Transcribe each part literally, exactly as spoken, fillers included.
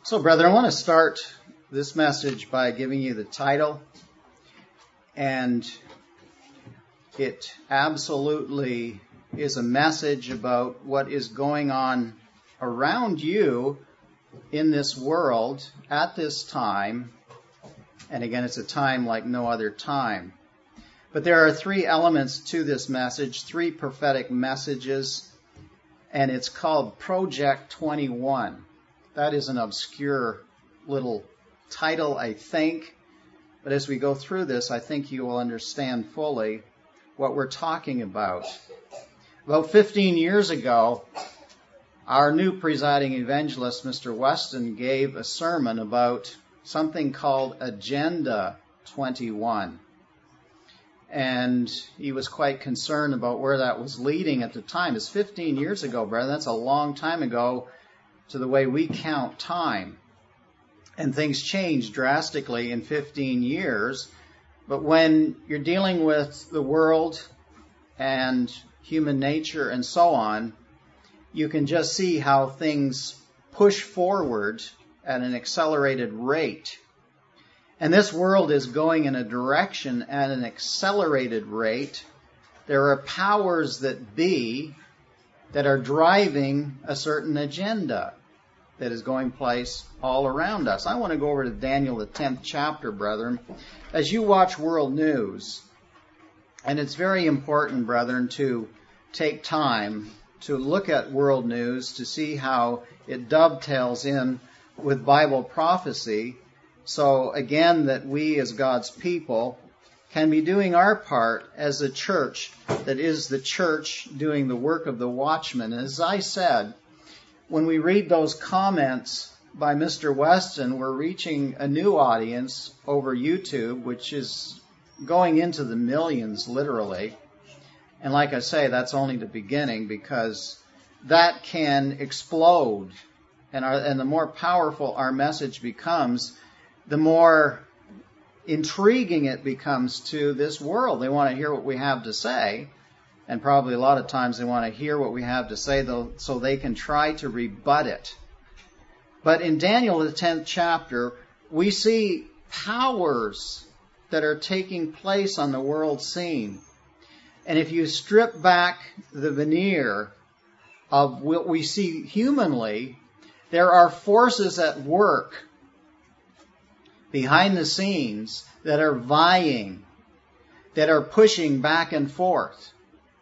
So, brethren, I want to start this message by giving you the title, and it absolutely is a message about what is going on around you in this world at this time, and again, it's a time like no other time. But there are three elements to this message, three prophetic messages, and it's called Project twenty-one. That is an obscure little title, I think. But as we go through this, I think you will understand fully what we're talking about. About fifteen years ago, our new presiding evangelist, Mister Weston, gave a sermon about something called Agenda twenty-one. And he was quite concerned about where that was leading at the time. It's fifteen years ago, brother. That's a long time ago to the way we count time. And things change drastically in fifteen years. But when you're dealing with the world and human nature and so on, you can just see how things push forward at an accelerated rate. And this world is going in a direction at an accelerated rate. There are powers that be that are driving a certain agenda that is going place all around us. I want to go over to Daniel, the tenth chapter, brethren. As you watch world news, and it's very important, brethren, to take time to look at world news to see how it dovetails in with Bible prophecy. So again, that we as God's people can be doing our part as a church that is the church doing the work of the watchman. As I said, when we read those comments by Mister Weston, we're reaching a new audience over YouTube, which is going into the millions, literally. And like I say, that's only the beginning, because that can explode. And, our, and the more powerful our message becomes, the more intriguing it becomes to this world. They want to hear what we have to say. And probably a lot of times they want to hear what we have to say, though, so they can try to rebut it. But in Daniel, the tenth chapter, we see powers that are taking place on the world scene. And if you strip back the veneer of what we see humanly, there are forces at work behind the scenes that are vying, that are pushing back and forth.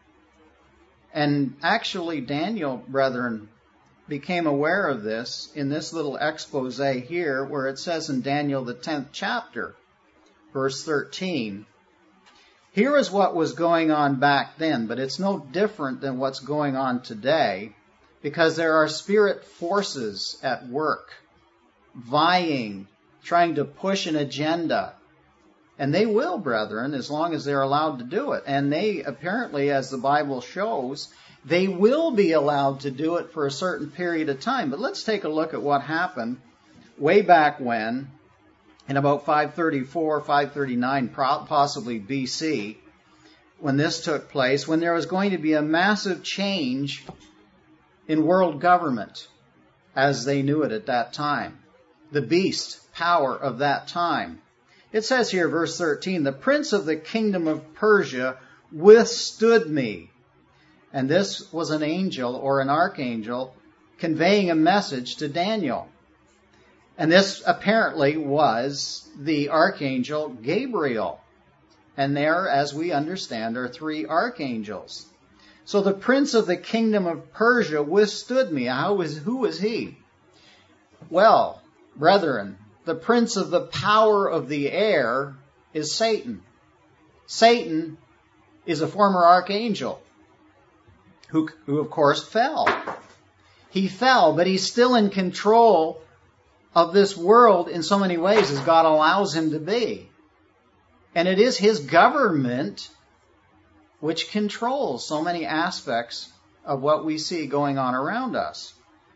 And actually, Daniel, brethren, became aware of this in this little expose here, where it says in Daniel, the tenth chapter, verse thirteen, here is what was going on back then, but it's no different than what's going on today, because there are spirit forces at work, vying, trying to push an agenda. And they will, brethren, as long as they're allowed to do it. And they, apparently, as the Bible shows, they will be allowed to do it for a certain period of time. But let's take a look at what happened way back when, in about five thirty-four, five thirty-nine, possibly B C, when this took place, when there was going to be a massive change in world government as they knew it at that time. The beast power of that time. It says here, verse thirteen, the prince of the kingdom of Persia withstood me. And this was an angel or an archangel conveying a message to Daniel. And this apparently was the archangel Gabriel. And there, as we understand, are three archangels. So the prince of the kingdom of Persia withstood me. How was, who was he? Well, brethren, the prince of the power of the air is Satan. Satan is a former archangel who, who of course, fell. He fell, but he's still in control of this world in so many ways as God allows him to be. And it is his government which controls so many aspects of what we see going on around us.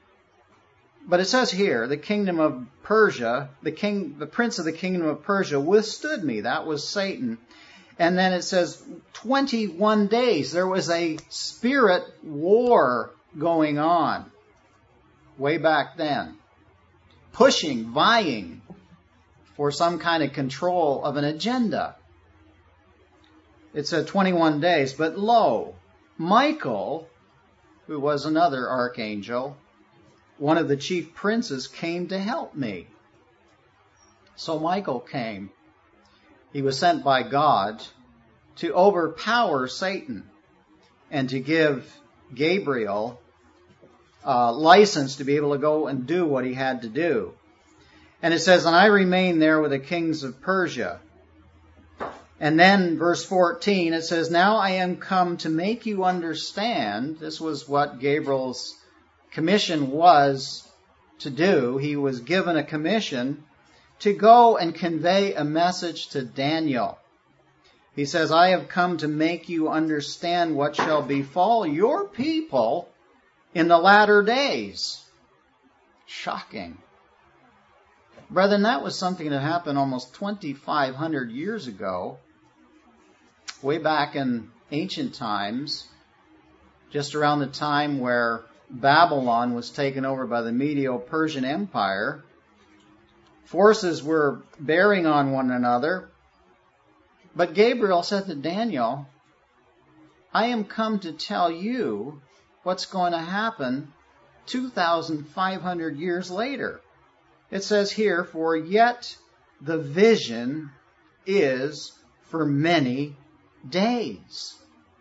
But it says here, the kingdom of Persia, the king, the prince of the kingdom of Persia withstood me. That was Satan. And then it says twenty-one days. There was a spirit war going on way back then. pushing, vying for some kind of control of an agenda. It said twenty-one days, but lo, Michael, who was another archangel, one of the chief princes, came to help me. So Michael came. He was sent by God to overpower Satan and to give Gabriel uh, license to be able to go and do what he had to do. And it says, and I remained there with the kings of Persia. And then verse fourteen, it says, now I am come to make you understand. This was what Gabriel's commission was to do. He was given a commission to go and convey a message to Daniel. He says, I have come to make you understand what shall befall your people in the latter days. Shocking. Brethren, that was something that happened almost twenty-five hundred years ago, way back in ancient times, just around the time where Babylon was taken over by the Medo-Persian Empire. Forces were bearing on one another. But Gabriel said to Daniel, I am come to tell you what's going to happen two thousand five hundred years later. It says here, for yet the vision is for many days.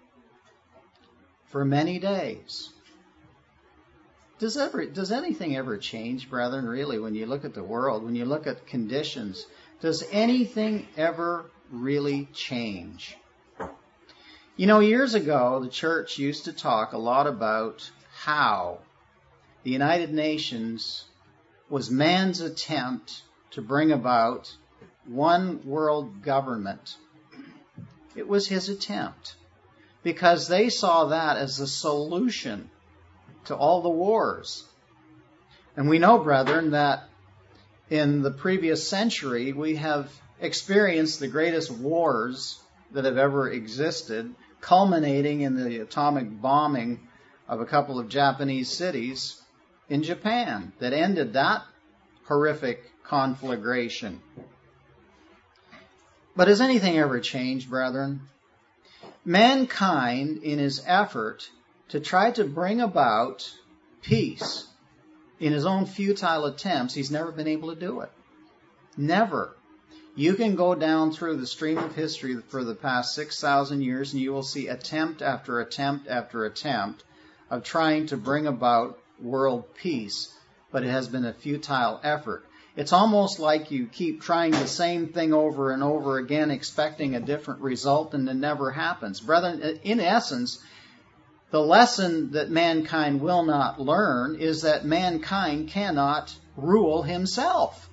For many days. Does ever, does anything ever change, brethren, really, when you look at the world, when you look at conditions? Does anything ever really change? You know, years ago, the church used to talk a lot about how the United Nations was man's attempt to bring about one world government. It was his attempt, because they saw that as the solution to all the wars. And we know, brethren, that in the previous century, we have experienced the greatest wars that have ever existed, culminating in the atomic bombing of a couple of Japanese cities in Japan that ended that horrific conflagration. But has anything ever changed, brethren? Mankind, in his effort to try to bring about peace in his own futile attempts, he's never been able to do it. Never. You can go down through the stream of history for the past six thousand years and you will see attempt after attempt after attempt of trying to bring about world peace, but it has been a futile effort. It's almost like you keep trying the same thing over and over again, expecting a different result, and it never happens. Brethren, in essence, the lesson that mankind will not learn is that mankind cannot rule himself.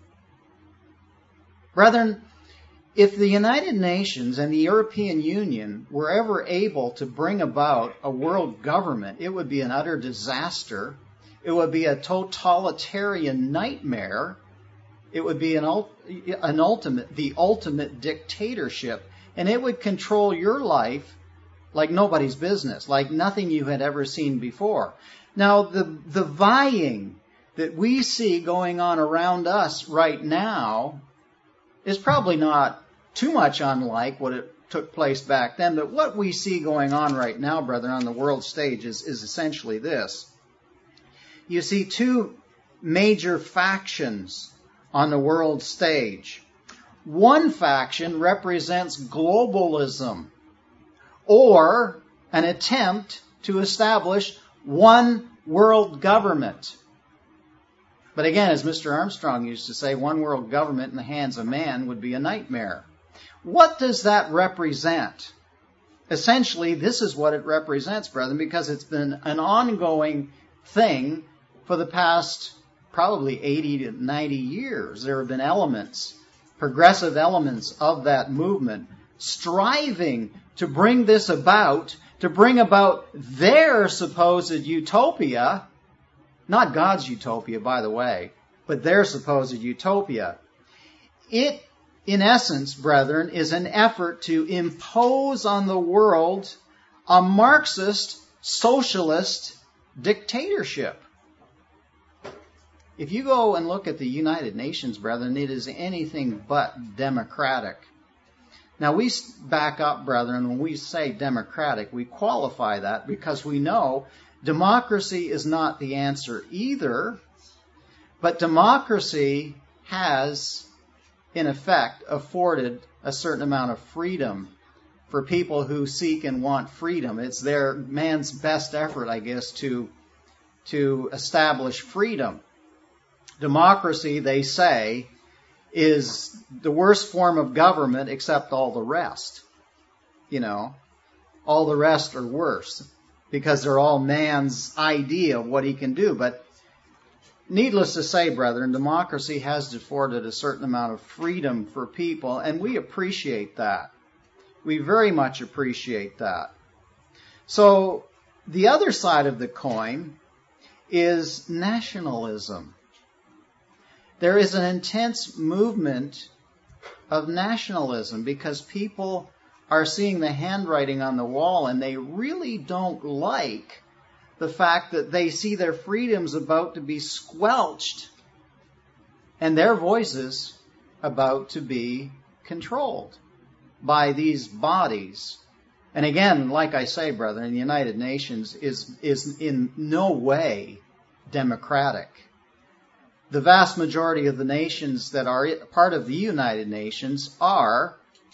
Brethren, if the United Nations and the European Union were ever able to bring about a world government, it would be an utter disaster. It would be a totalitarian nightmare. It would be an, an ultimate, the ultimate dictatorship. And it would control your life like nobody's business, like nothing you had ever seen before. Now, the, the vying that we see going on around us right now is probably not too much unlike what it took place back then. But what we see going on right now, brethren, on the world stage is, is essentially this. You see two major factions on the world stage. One faction represents globalism, or an attempt to establish one world government. But again, as Mister Armstrong used to say, one world government in the hands of man would be a nightmare. What does that represent? Essentially, this is what it represents, brethren, because it's been an ongoing thing for the past probably eighty to ninety years. There have been elements, progressive elements of that movement, striving to bring this about, to bring about their supposed utopia, not God's utopia, by the way, but their supposed utopia. It, in essence, brethren, is an effort to impose on the world a Marxist, socialist dictatorship. If you go and look at the United Nations, brethren, it is anything but democratic. Now, we back up, brethren, when we say democratic, we qualify that because we know democracy is not the answer either, but democracy has, in effect, afforded a certain amount of freedom for people who seek and want freedom. It's their man's best effort, I guess, to, to establish freedom. Democracy, they say, is the worst form of government except all the rest. You know, all the rest are worse because they're all man's idea of what he can do. But needless to say, brethren, democracy has afforded a certain amount of freedom for people, and we appreciate that. We very much appreciate that. So the other side of the coin is nationalism. There is an intense movement of nationalism because people are seeing the handwriting on the wall and they really don't like the fact that they see their freedoms about to be squelched and their voices about to be controlled by these bodies. And again, like I say, brethren, the United Nations is, is in no way democratic. The vast majority of the nations that are part of the United Nations are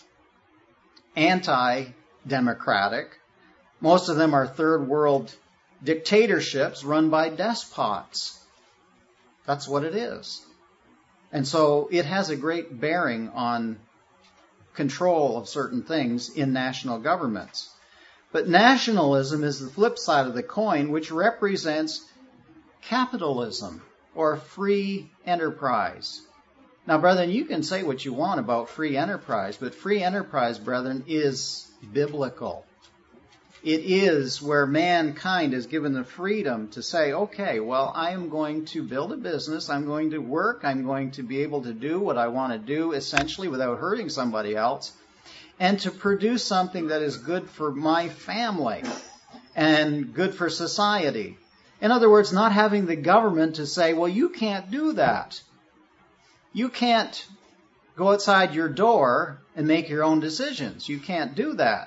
anti-democratic. Most of them are third world dictatorships run by despots. That's what it is. And so it has a great bearing on control of certain things in national governments. But nationalism is the flip side of the coin, which represents capitalism or free enterprise. Now, brethren, you can say what you want about free enterprise, but free enterprise, brethren, is biblical. It is where mankind is given the freedom to say, okay, well, I am going to build a business, I'm going to work, I'm going to be able to do what I want to do, essentially without hurting somebody else, and to produce something that is good for my family and good for society. In other words, not having the government to say, well, you can't do that. You can't go outside your door and make your own decisions. You can't do that.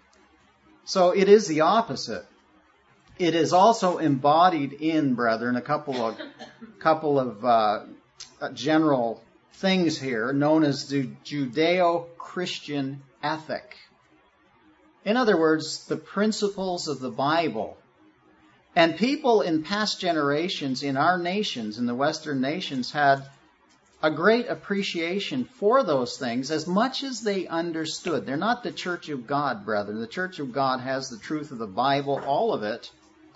So it is the opposite. It is also embodied in, brethren, a couple of couple of uh, general things here known as the Judeo-Christian ethic. In other words, the principles of the Bible. And people in past generations in our nations, in the Western nations, had a great appreciation for those things as much as they understood. They're not the Church of God, brethren. The Church of God has the truth of the Bible, all of it.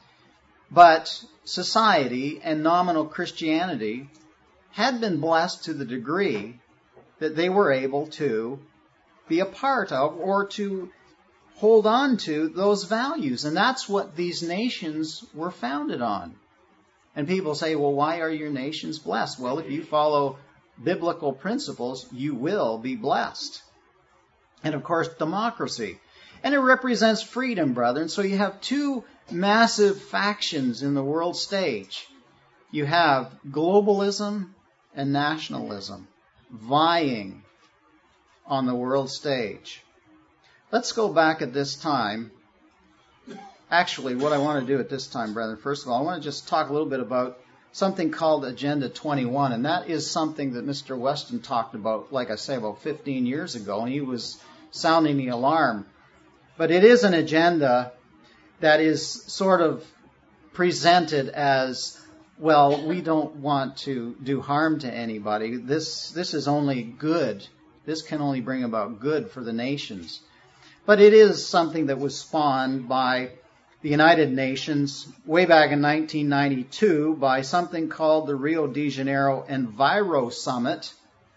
But society and nominal Christianity had been blessed to the degree that they were able to be a part of or to hold on to those values. And that's what these nations were founded on. And people say, well, why are your nations blessed? Well, if you follow biblical principles, you will be blessed. And of course, democracy. And it represents freedom, brethren. So you have two massive factions in the world stage. You have globalism and nationalism vying on the world stage. Let's go back at this time. Actually, what I want to do at this time, brethren, first of all, I want to just talk a little bit about something called Agenda twenty-one, and that is something that Mister Weston talked about, like I say, about fifteen years ago, and he was sounding the alarm. But it is an agenda that is sort of presented as, well, we don't want to do harm to anybody. This, this is only good. This can only bring about good for the nations. But it is something that was spawned by the United Nations way back in nineteen ninety-two by something called the Rio de Janeiro Enviro Summit.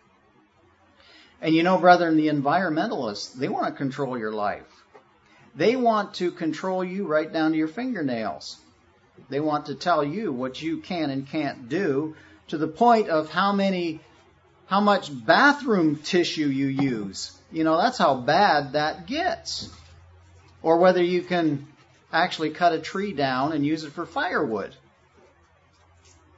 And you know, brethren, the environmentalists, they want to control your life. They want to control you right down to your fingernails. They want to tell you what you can and can't do, to the point of how many, how much bathroom tissue you use. You know, that's how bad that gets. Or whether you can actually cut a tree down and use it for firewood.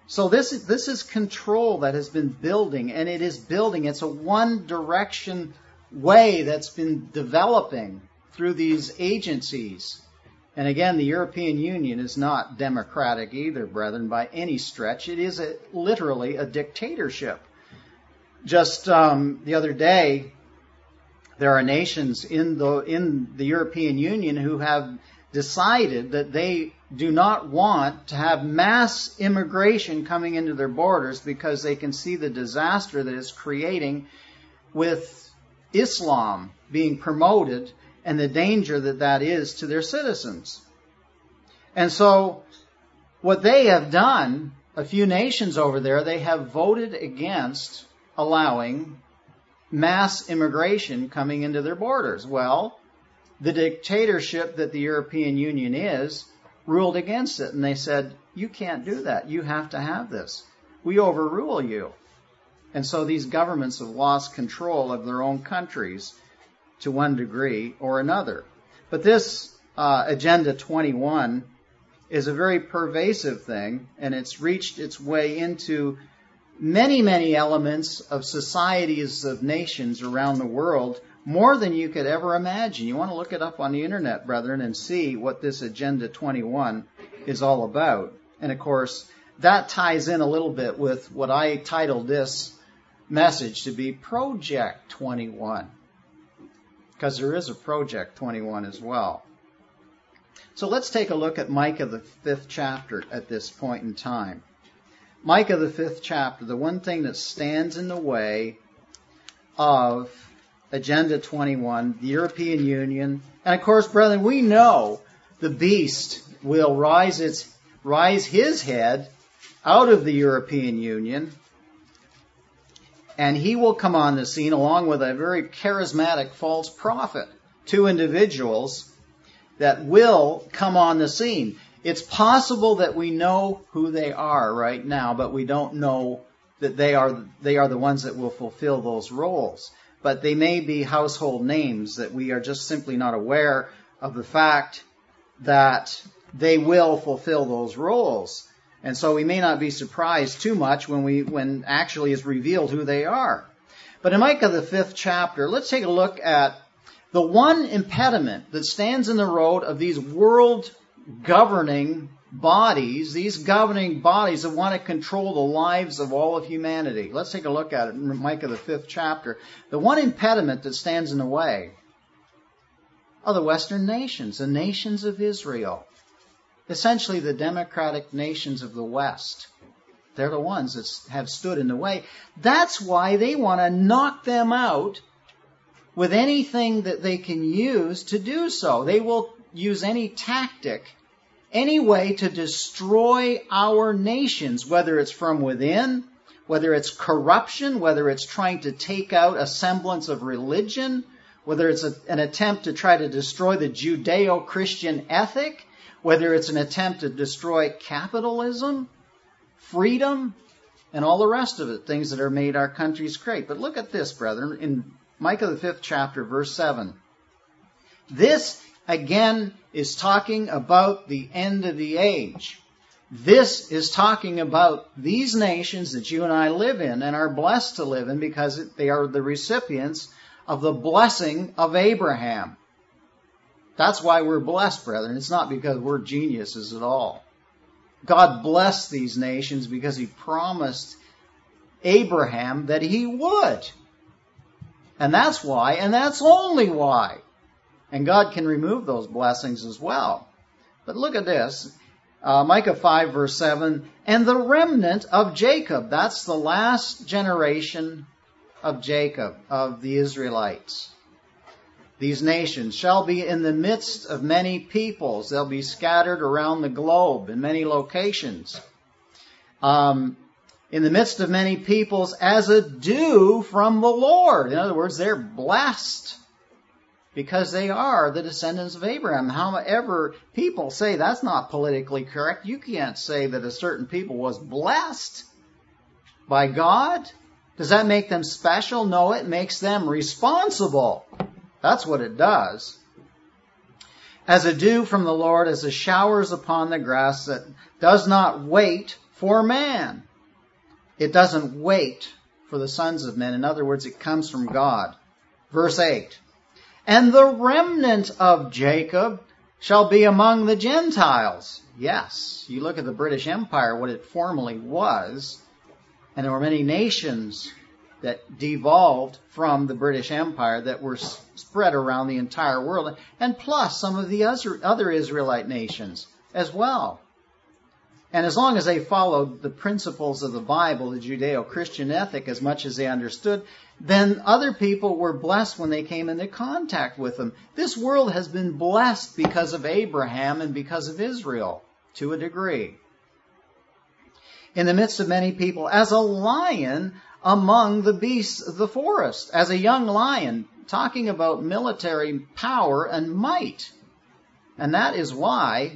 So this, this is control that has been building, and it is building. It's a one-direction way that's been developing through these agencies. And again, the European Union is not democratic either, brethren, by any stretch. It is a, literally a dictatorship. Just um, the other day, there are nations in the in the European Union who have decided that they do not want to have mass immigration coming into their borders because they can see the disaster that it's creating with Islam being promoted and the danger that that is to their citizens. And so what they have done, a few nations over there, they have voted against allowing mass immigration coming into their borders. Well, the dictatorship that the European Union is ruled against it, and they said, you can't do that. You have to have this. We overrule you. And so these governments have lost control of their own countries to one degree or another. But this uh, Agenda twenty-one is a very pervasive thing, and it's reached its way into many, many elements of societies of nations around the world, more than you could ever imagine. You want to look it up on the internet, brethren, and see what this Agenda twenty-one is all about. And of course, that ties in a little bit with what I titled this message to be Project twenty-one. Because there is a Project twenty-one as well. So let's take a look at Micah, the fifth chapter at this point in time. Micah, the fifth chapter, the one thing that stands in the way of Agenda twenty-one, the European Union. And of course, brethren, we know the beast will rise its rise his head out of the European Union, and he will come on the scene along with a very charismatic false prophet, two individuals that will come on the scene. It's possible that we know who they are right now, but we don't know that they are they are the ones that will fulfill those roles. But they may be household names that we are just simply not aware of the fact that they will fulfill those roles. And so we may not be surprised too much when we when actually is revealed who they are. But in Micah, the fifth chapter, let's take a look at the one impediment that stands in the road of these world governing bodies, these governing bodies that want to control the lives of all of humanity. Let's take a look at it in Micah, the fifth chapter. The one impediment that stands in the way are the Western nations, the nations of Israel. Essentially the democratic nations of the West. They're the ones that have stood in the way. That's why they want to knock them out with anything that they can use to do so. They will use any tactic, any way to destroy our nations, whether it's from within, whether it's corruption, whether it's trying to take out a semblance of religion, whether it's a, an attempt to try to destroy the Judeo-Christian ethic, whether it's an attempt to destroy capitalism, freedom, and all the rest of it, things that are made our countries great. But look at this, brethren, in Micah the fifth chapter, verse seven. This, again, is talking about the end of the age. This is talking about these nations that you and I live in and are blessed to live in because they are the recipients of the blessing of Abraham. That's why we're blessed, brethren. It's not because we're geniuses at all. God blessed these nations because He promised Abraham that He would. And that's why, and that's only why. And God can remove those blessings as well. But look at this. Uh, Micah five, verse seven. And the remnant of Jacob. That's the last generation of Jacob, of the Israelites. These nations shall be in the midst of many peoples. They'll be scattered around the globe in many locations. Um, in the midst of many peoples as a dew from the Lord. In other words, they're blessed because they are the descendants of Abraham. However, people say that's not politically correct. You can't say that a certain people was blessed by God. Does that make them special? No, it makes them responsible. That's what it does. As a dew from the Lord, as the showers upon the grass that does not wait for man. It doesn't wait for the sons of men. In other words, it comes from God. Verse eight. And the remnant of Jacob shall be among the Gentiles. Yes, you look at the British Empire, what it formerly was, and there were many nations that devolved from the British Empire that were spread around the entire world, and plus some of the other Israelite nations as well. And as long as they followed the principles of the Bible, the Judeo-Christian ethic, as much as they understood, then other people were blessed when they came into contact with them. This world has been blessed because of Abraham and because of Israel, to a degree. In the midst of many people, as a lion among the beasts of the forest, as a young lion, talking about military power and might. And that is why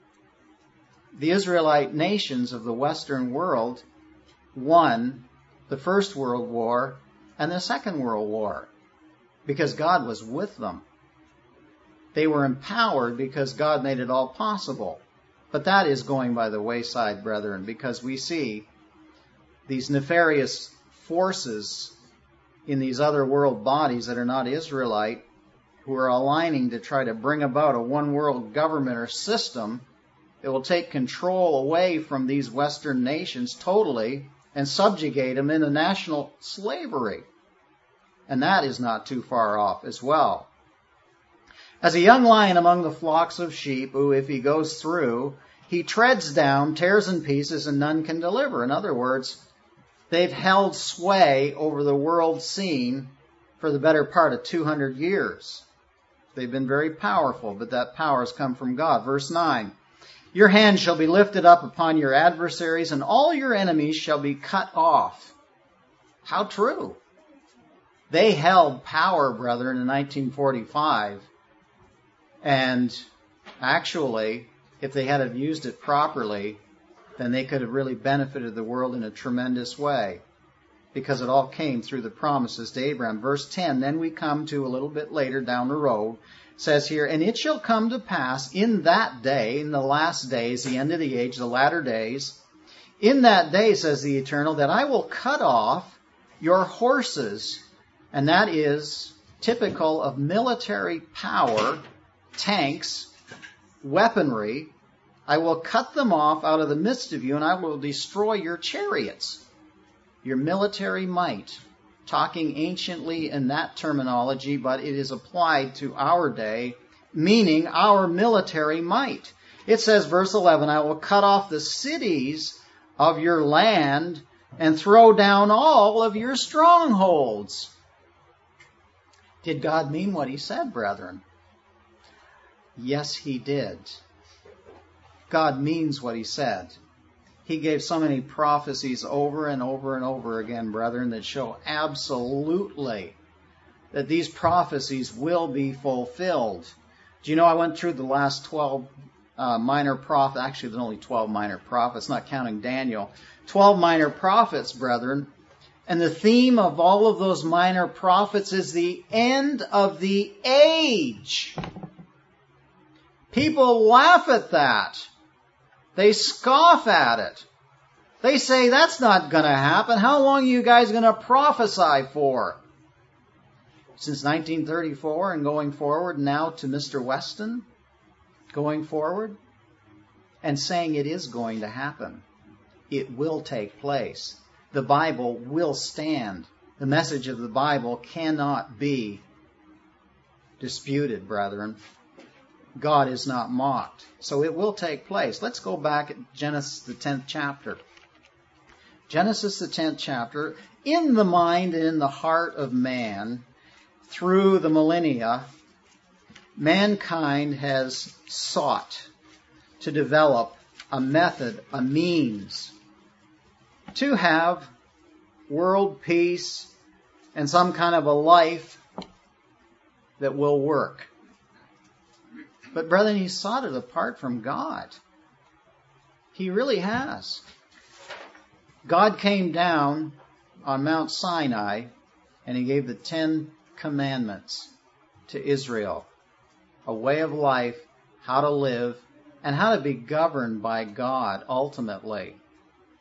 the Israelite nations of the Western world won the First World War and the Second World War, because God was with them. They were empowered because God made it all possible. But that is going by the wayside, brethren, because we see these nefarious forces in these other world bodies that are not Israelite, who are aligning to try to bring about a one world government or system that will take control away from these Western nations totally and subjugate them into national slavery. And that is not too far off as well. As a young lion among the flocks of sheep, who, if he goes through, he treads down, tears in pieces, and none can deliver. In other words, they've held sway over the world scene for the better part of two hundred years. They've been very powerful, but that power has come from God. Verse nine. Your hand shall be lifted up upon your adversaries, and all your enemies shall be cut off. How true. They held power, brethren, in nineteen forty-five. And actually, if they had have used it properly, then they could have really benefited the world in a tremendous way, because it all came through the promises to Abraham. Verse ten, then we come to a little bit later down the road, says here, and it shall come to pass in that day, in the last days, the end of the age, the latter days, in that day, says the Eternal, that I will cut off your horses. And that is typical of military power, tanks, weaponry. I will cut them off out of the midst of you, and I will destroy your chariots, your military might. Talking anciently in that terminology, but it is applied to our day, meaning our military might. It says, verse eleven, I will cut off the cities of your land and throw down all of your strongholds. Did God mean what he said, brethren? Yes, he did. God means what he said. He gave so many prophecies over and over and over again, brethren, that show absolutely that these prophecies will be fulfilled. Do you know I went through the last twelve uh, minor prophets. Actually, there's only twelve minor prophets, not counting Daniel. twelve minor prophets, brethren. And the theme of all of those minor prophets is the end of the age. People laugh at that. They scoff at it. They say, that's not going to happen. How long are you guys going to prophesy for? Since nineteen thirty-four and going forward, now to Mister Weston, going forward, and saying it is going to happen. It will take place. The Bible will stand. The message of the Bible cannot be disputed, brethren. God is not mocked. So it will take place. Let's go back at Genesis, the tenth chapter. Genesis, the tenth chapter. In the mind and in the heart of man, through the millennia, mankind has sought to develop a method, a means, to have world peace and some kind of a life that will work. But brethren, he sought it apart from God. He really has. God came down on Mount Sinai and he gave the Ten Commandments to Israel. A way of life, how to live, and how to be governed by God ultimately.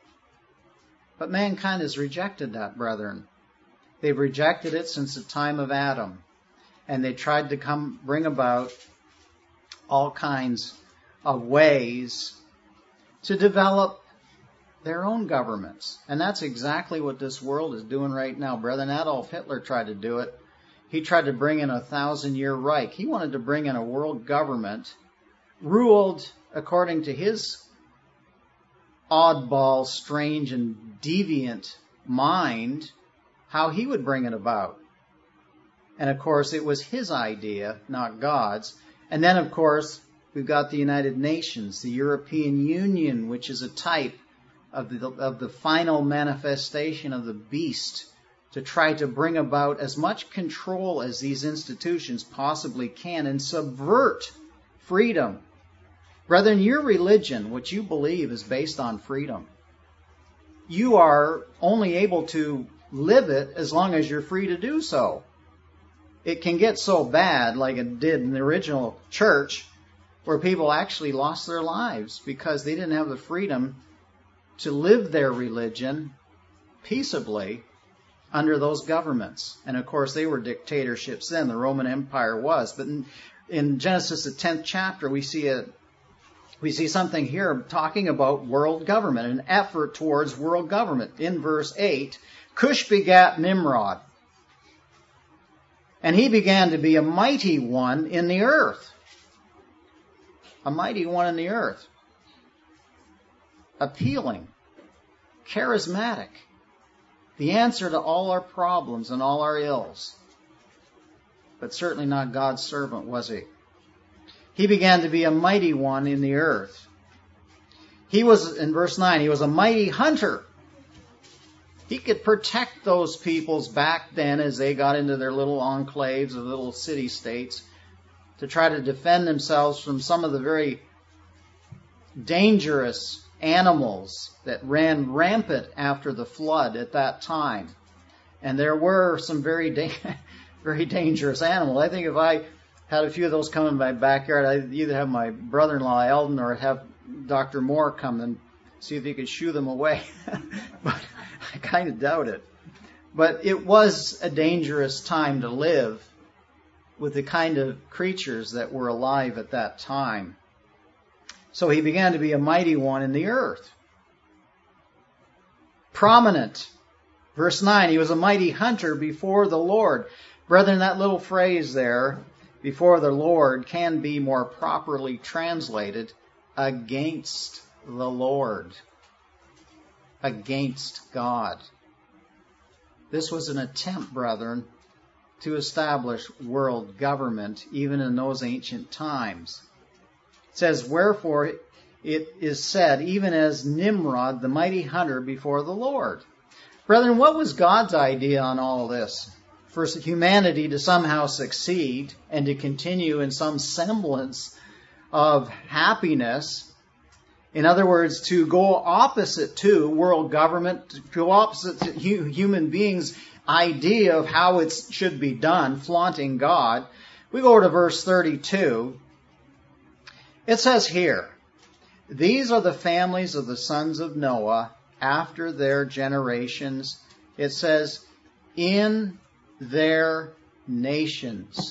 But mankind has rejected that, brethren. They've rejected it since the time of Adam. And they tried to come bring about all kinds of ways to develop their own governments. And that's exactly what this world is doing right now. Brethren, Adolf Hitler tried to do it. He tried to bring in a thousand-year Reich. He wanted to bring in a world government ruled according to his oddball, strange, and deviant mind, how he would bring it about. And, of course, it was his idea, not God's. And then, of course, we've got the United Nations, the European Union, which is a type of the, of the final manifestation of the beast, to try to bring about as much control as these institutions possibly can and subvert freedom. Brethren, your religion, what you believe, is based on freedom. You are only able to live it as long as you're free to do so. It can get so bad, like it did in the original church, where people actually lost their lives because they didn't have the freedom to live their religion peaceably under those governments. And of course, they were dictatorships then. The Roman Empire was. But in, in Genesis, the tenth chapter, we see a we see something here talking about world government, an effort towards world government. In verse eight, Cush begat Nimrod, and he began to be a mighty one in the earth. A mighty one in the earth. Appealing, charismatic, the answer to all our problems and all our ills. But certainly not God's servant, was he? He began to be a mighty one in the earth. He was, in verse nine, he was a mighty hunter. He could protect those peoples back then as they got into their little enclaves of little city-states to try to defend themselves from some of the very dangerous animals that ran rampant after the flood at that time. And there were some very da- very dangerous animals. I think if I had a few of those come in my backyard, I'd either have my brother-in-law Eldon or have Doctor Moore come and see if he could shoo them away. But I kind of doubt it. But it was a dangerous time to live with the kind of creatures that were alive at that time. So he began to be a mighty one in the earth. Prominent. Verse nine, he was a mighty hunter before the Lord. Brethren, that little phrase there, before the Lord, can be more properly translated against the Lord. Against God. This was an attempt, brethren, to establish world government even in those ancient times. It says, wherefore it is said, even as Nimrod, the mighty hunter before the Lord. Brethren, what was God's idea on all this? For humanity to somehow succeed and to continue in some semblance of happiness. In other words, to go opposite to world government, to go opposite to human beings' idea of how it should be done, flaunting God. We go to verse thirty-two. It says here, these are the families of the sons of Noah after their generations. It says, in their nations.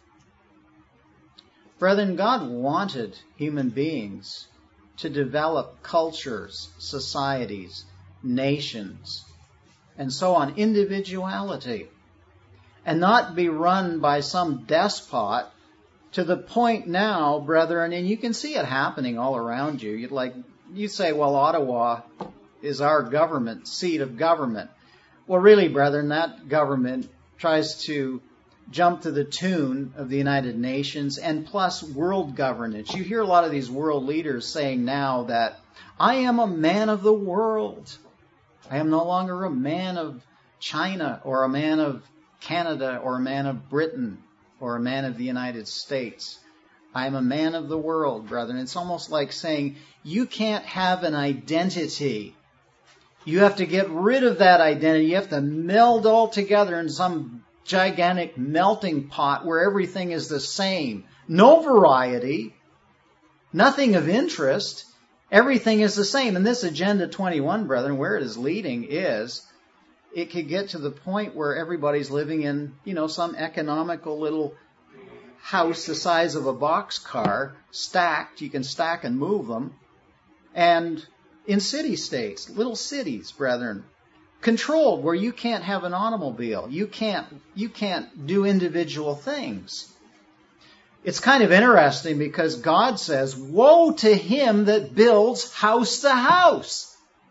Brethren, God wanted human beings to develop cultures, societies, nations, and so on, individuality, and not be run by some despot to the point now, brethren, and you can see it happening all around you. You'd like, you say, well, Ottawa is our government, seat of government. Well, really, brethren, that government tries to jump to the tune of the United Nations and plus world governance. You hear a lot of these world leaders saying now that I am a man of the world. I am no longer a man of China or a man of Canada or a man of Britain or a man of the United States. I am a man of the world, brethren. It's almost like saying you can't have an identity. You have to get rid of that identity. You have to meld all together in some gigantic melting pot where everything is the same. No variety, nothing of interest. Everything is the same. And this Agenda twenty-one, brethren, where it is leading is it could get to the point where everybody's living in, you know, some economical little house the size of a boxcar, stacked. You can stack and move them. And in city-states, little cities, brethren, controlled where you can't have an automobile. You can't, you can't do individual things. It's kind of interesting because God says, woe to him that builds house to house.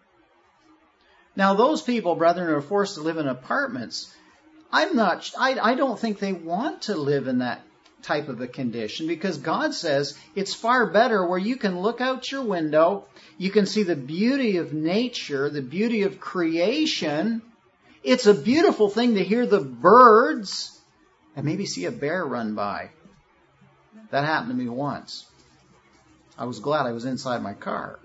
Now those people, brethren, who are forced to live in apartments, I'm not, I, I don't think they want to live in that type of a condition, because God says it's far better where you can look out your window, you can see the beauty of nature, the beauty of creation. It's a beautiful thing to hear the birds and maybe see a bear run by. That happened to me once. I was glad I was inside my car.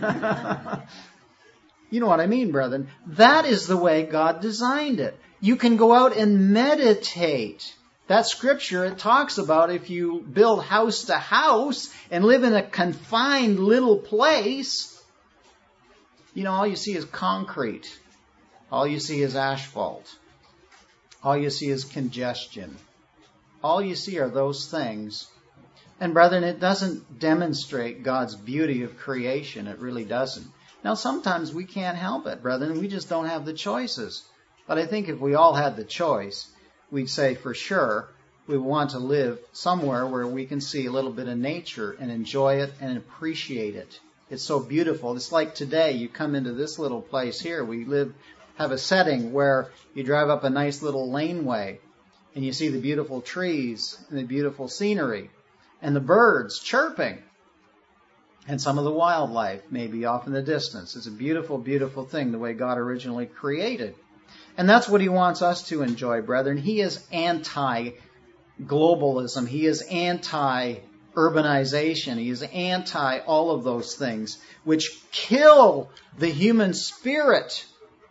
You know what I mean, brethren? That is the way God designed it. You can go out and meditate. That scripture, it talks about if you build house to house and live in a confined little place, you know, all you see is concrete. All you see is asphalt. All you see is congestion. All you see are those things. And brethren, it doesn't demonstrate God's beauty of creation. It really doesn't. Now, sometimes we can't help it, brethren. We just don't have the choices. But I think if we all had the choice, we'd say for sure we want to live somewhere where we can see a little bit of nature and enjoy it and appreciate it. It's so beautiful. It's like today, you come into this little place here. We live, have a setting where you drive up a nice little laneway and you see the beautiful trees and the beautiful scenery and the birds chirping and some of the wildlife maybe off in the distance. It's a beautiful, beautiful thing the way God originally created. And that's what he wants us to enjoy, brethren. He is anti-globalism. He is anti-urbanization. He is anti all of those things which kill the human spirit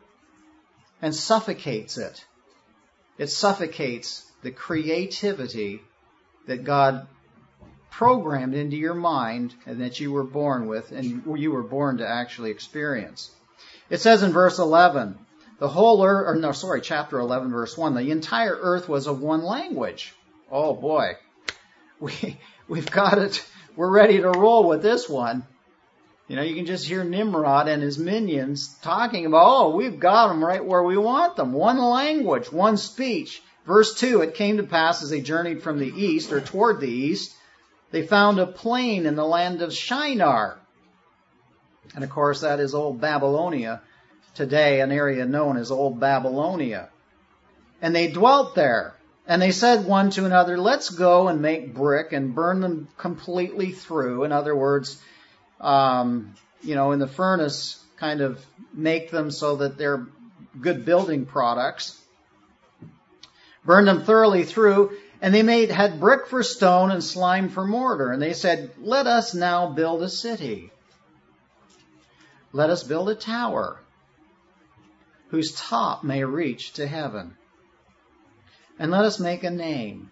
and suffocates it. It suffocates the creativity that God programmed into your mind and that you were born with and you were born to actually experience. It says in verse eleven, the whole earth, or no, sorry, chapter eleven, verse one, the entire earth was of one language. Oh boy, we, we've got it. We're ready to roll with this one. You know, you can just hear Nimrod and his minions talking about, oh, we've got them right where we want them. One language, one speech. Verse two, it came to pass as they journeyed from the east, or toward the east, they found a plain in the land of Shinar. And of course, that is old Babylonia. Today, an area known as Old Babylonia. And they dwelt there. And they said one to another, let's go and make brick and burn them completely through. In other words, um, you know, in the furnace, kind of make them so that they're good building products. Burn them thoroughly through. And they made had brick for stone and slime for mortar. And they said, let us now build a city. Let us build a tower whose top may reach to heaven. And let us make a name,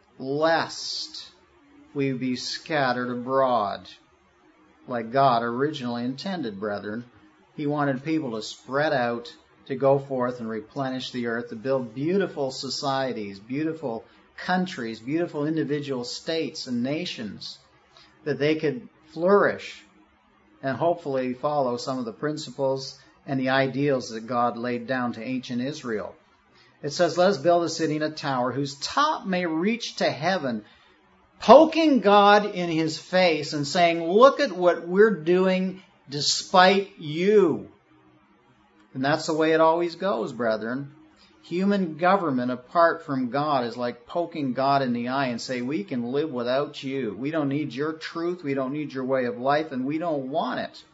lest we be scattered abroad, like God originally intended, brethren. He wanted people to spread out, to go forth and replenish the earth, to build beautiful societies, beautiful countries, beautiful individual states and nations, that they could flourish and hopefully follow some of the principles and the ideals that God laid down to ancient Israel. It says, let us build a city and a tower whose top may reach to heaven, poking God in his face and saying, look at what we're doing despite you. And that's the way it always goes, brethren. Human government apart from God is like poking God in the eye and say, we can live without you. We don't need your truth. We don't need your way of life, and we don't want it.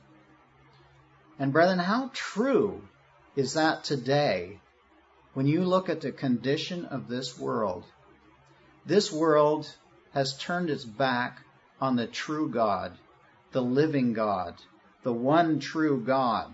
And brethren, how true is that today when you look at the condition of this world? This world has turned its back on the true God, the living God, the one true God.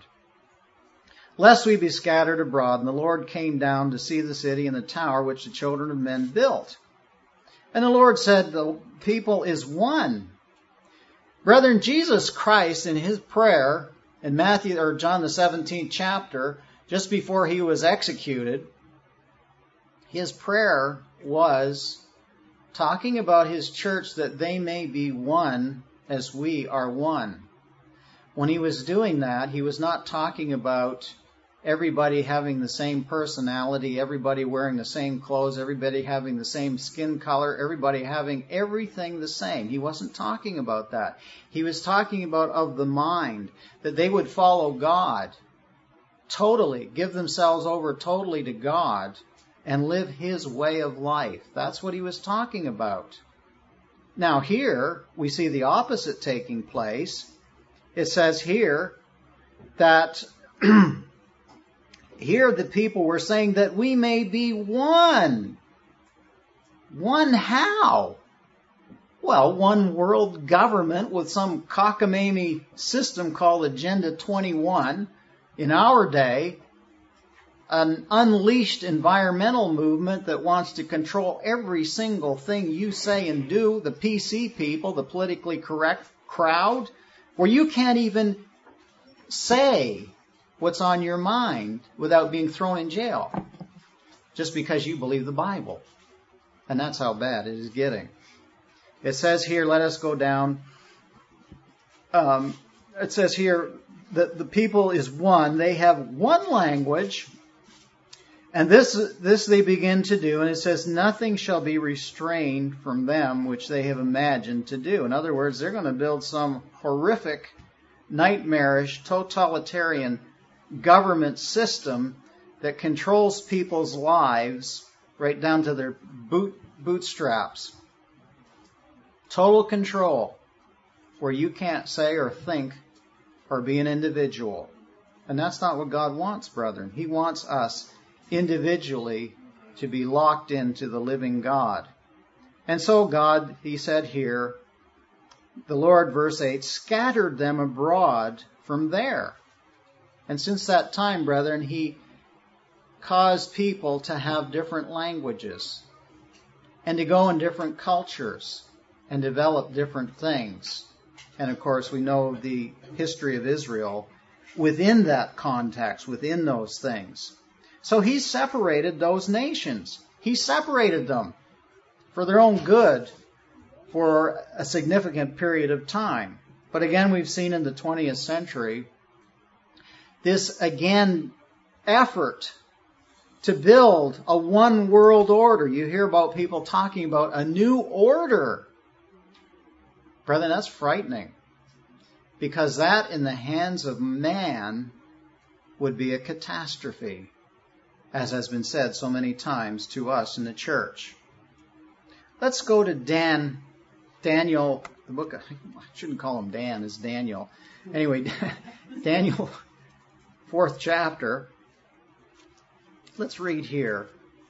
Lest we be scattered abroad, and the Lord came down to see the city and the tower which the children of men built. And the Lord said, the people is one. Brethren, Jesus Christ in his prayer in Matthew or John the seventeenth chapter, just before he was executed, his prayer was talking about his church that they may be one as we are one. When he was doing that, he was not talking about everybody having the same personality, everybody wearing the same clothes, everybody having the same skin color, everybody having everything the same. He wasn't talking about that. He was talking about of the mind, that they would follow God totally, give themselves over totally to God and live his way of life. That's what he was talking about. Now here, we see the opposite taking place. It says here that here the people were saying that we may be one. One how? Well, one world government with some cockamamie system called Agenda twenty-one. In our day, an unleashed environmental movement that wants to control every single thing you say and do, the P C people, the politically correct crowd, where you can't even say what's on your mind without being thrown in jail just because you believe the Bible. And that's how bad it is getting. It says here, let us go down. Um, it says here that the people is one. They have one language. And this, this they begin to do. And it says, nothing shall be restrained from them which they have imagined to do. In other words, they're going to build some horrific, nightmarish, totalitarian government system that controls people's lives right down to their boot, bootstraps. Total control, where you can't say or think or be an individual. And that's not what God wants, brethren. He wants us individually to be locked into the living God. And so God, he said here, the Lord, verse eight, scattered them abroad from there. And since that time, brethren, he caused people to have different languages and to go in different cultures and develop different things. And of course, we know the history of Israel within that context, within those things. So he separated those nations. He separated them for their own good for a significant period of time. But again, we've seen in the twentieth century this, again, effort to build a one world order. You hear about people talking about a new order. Brethren, that's frightening. Because that in the hands of man would be a catastrophe, as has been said so many times to us in the church. Let's go to Dan, Daniel, the book of, I shouldn't call him Dan, it's Daniel. Anyway, Daniel, fourth chapter. Let's read here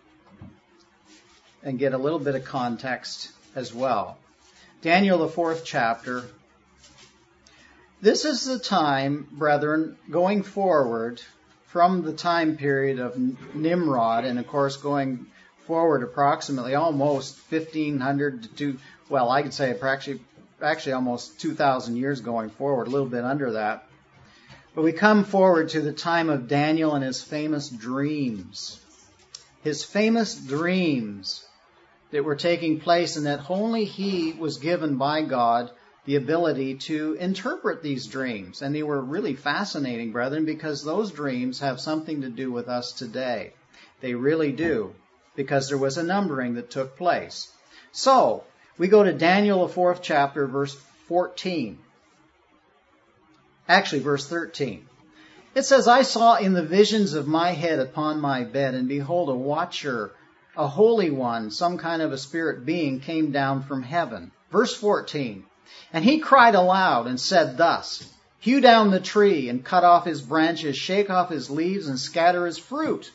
and get a little bit of context as well. Daniel, the fourth chapter. This is the time, brethren, going forward from the time period of Nimrod, and of course going forward approximately almost fifteen hundred to two, well, I could say actually, actually almost two thousand years going forward, a little bit under that. But we come forward to the time of Daniel and his famous dreams. His famous dreams that were taking place, and that only he was given by God the ability to interpret these dreams. And they were really fascinating, brethren, because those dreams have something to do with us today. They really do, because there was a numbering that took place. So, we go to Daniel, the fourth chapter, verse fourteen. Actually, verse thirteen. It says, I saw in the visions of my head upon my bed, and behold, a watcher, a holy one, some kind of a spirit being, came down from heaven. Verse fourteen. And he cried aloud and said thus, hew down the tree and cut off his branches, shake off his leaves and scatter his fruit.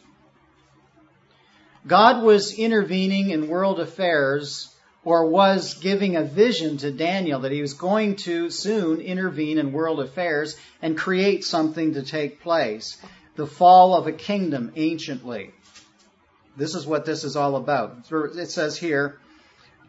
God was intervening in world affairs, or was giving a vision to Daniel that he was going to soon intervene in world affairs and create something to take place. The fall of a kingdom anciently. This is what this is all about. It says here,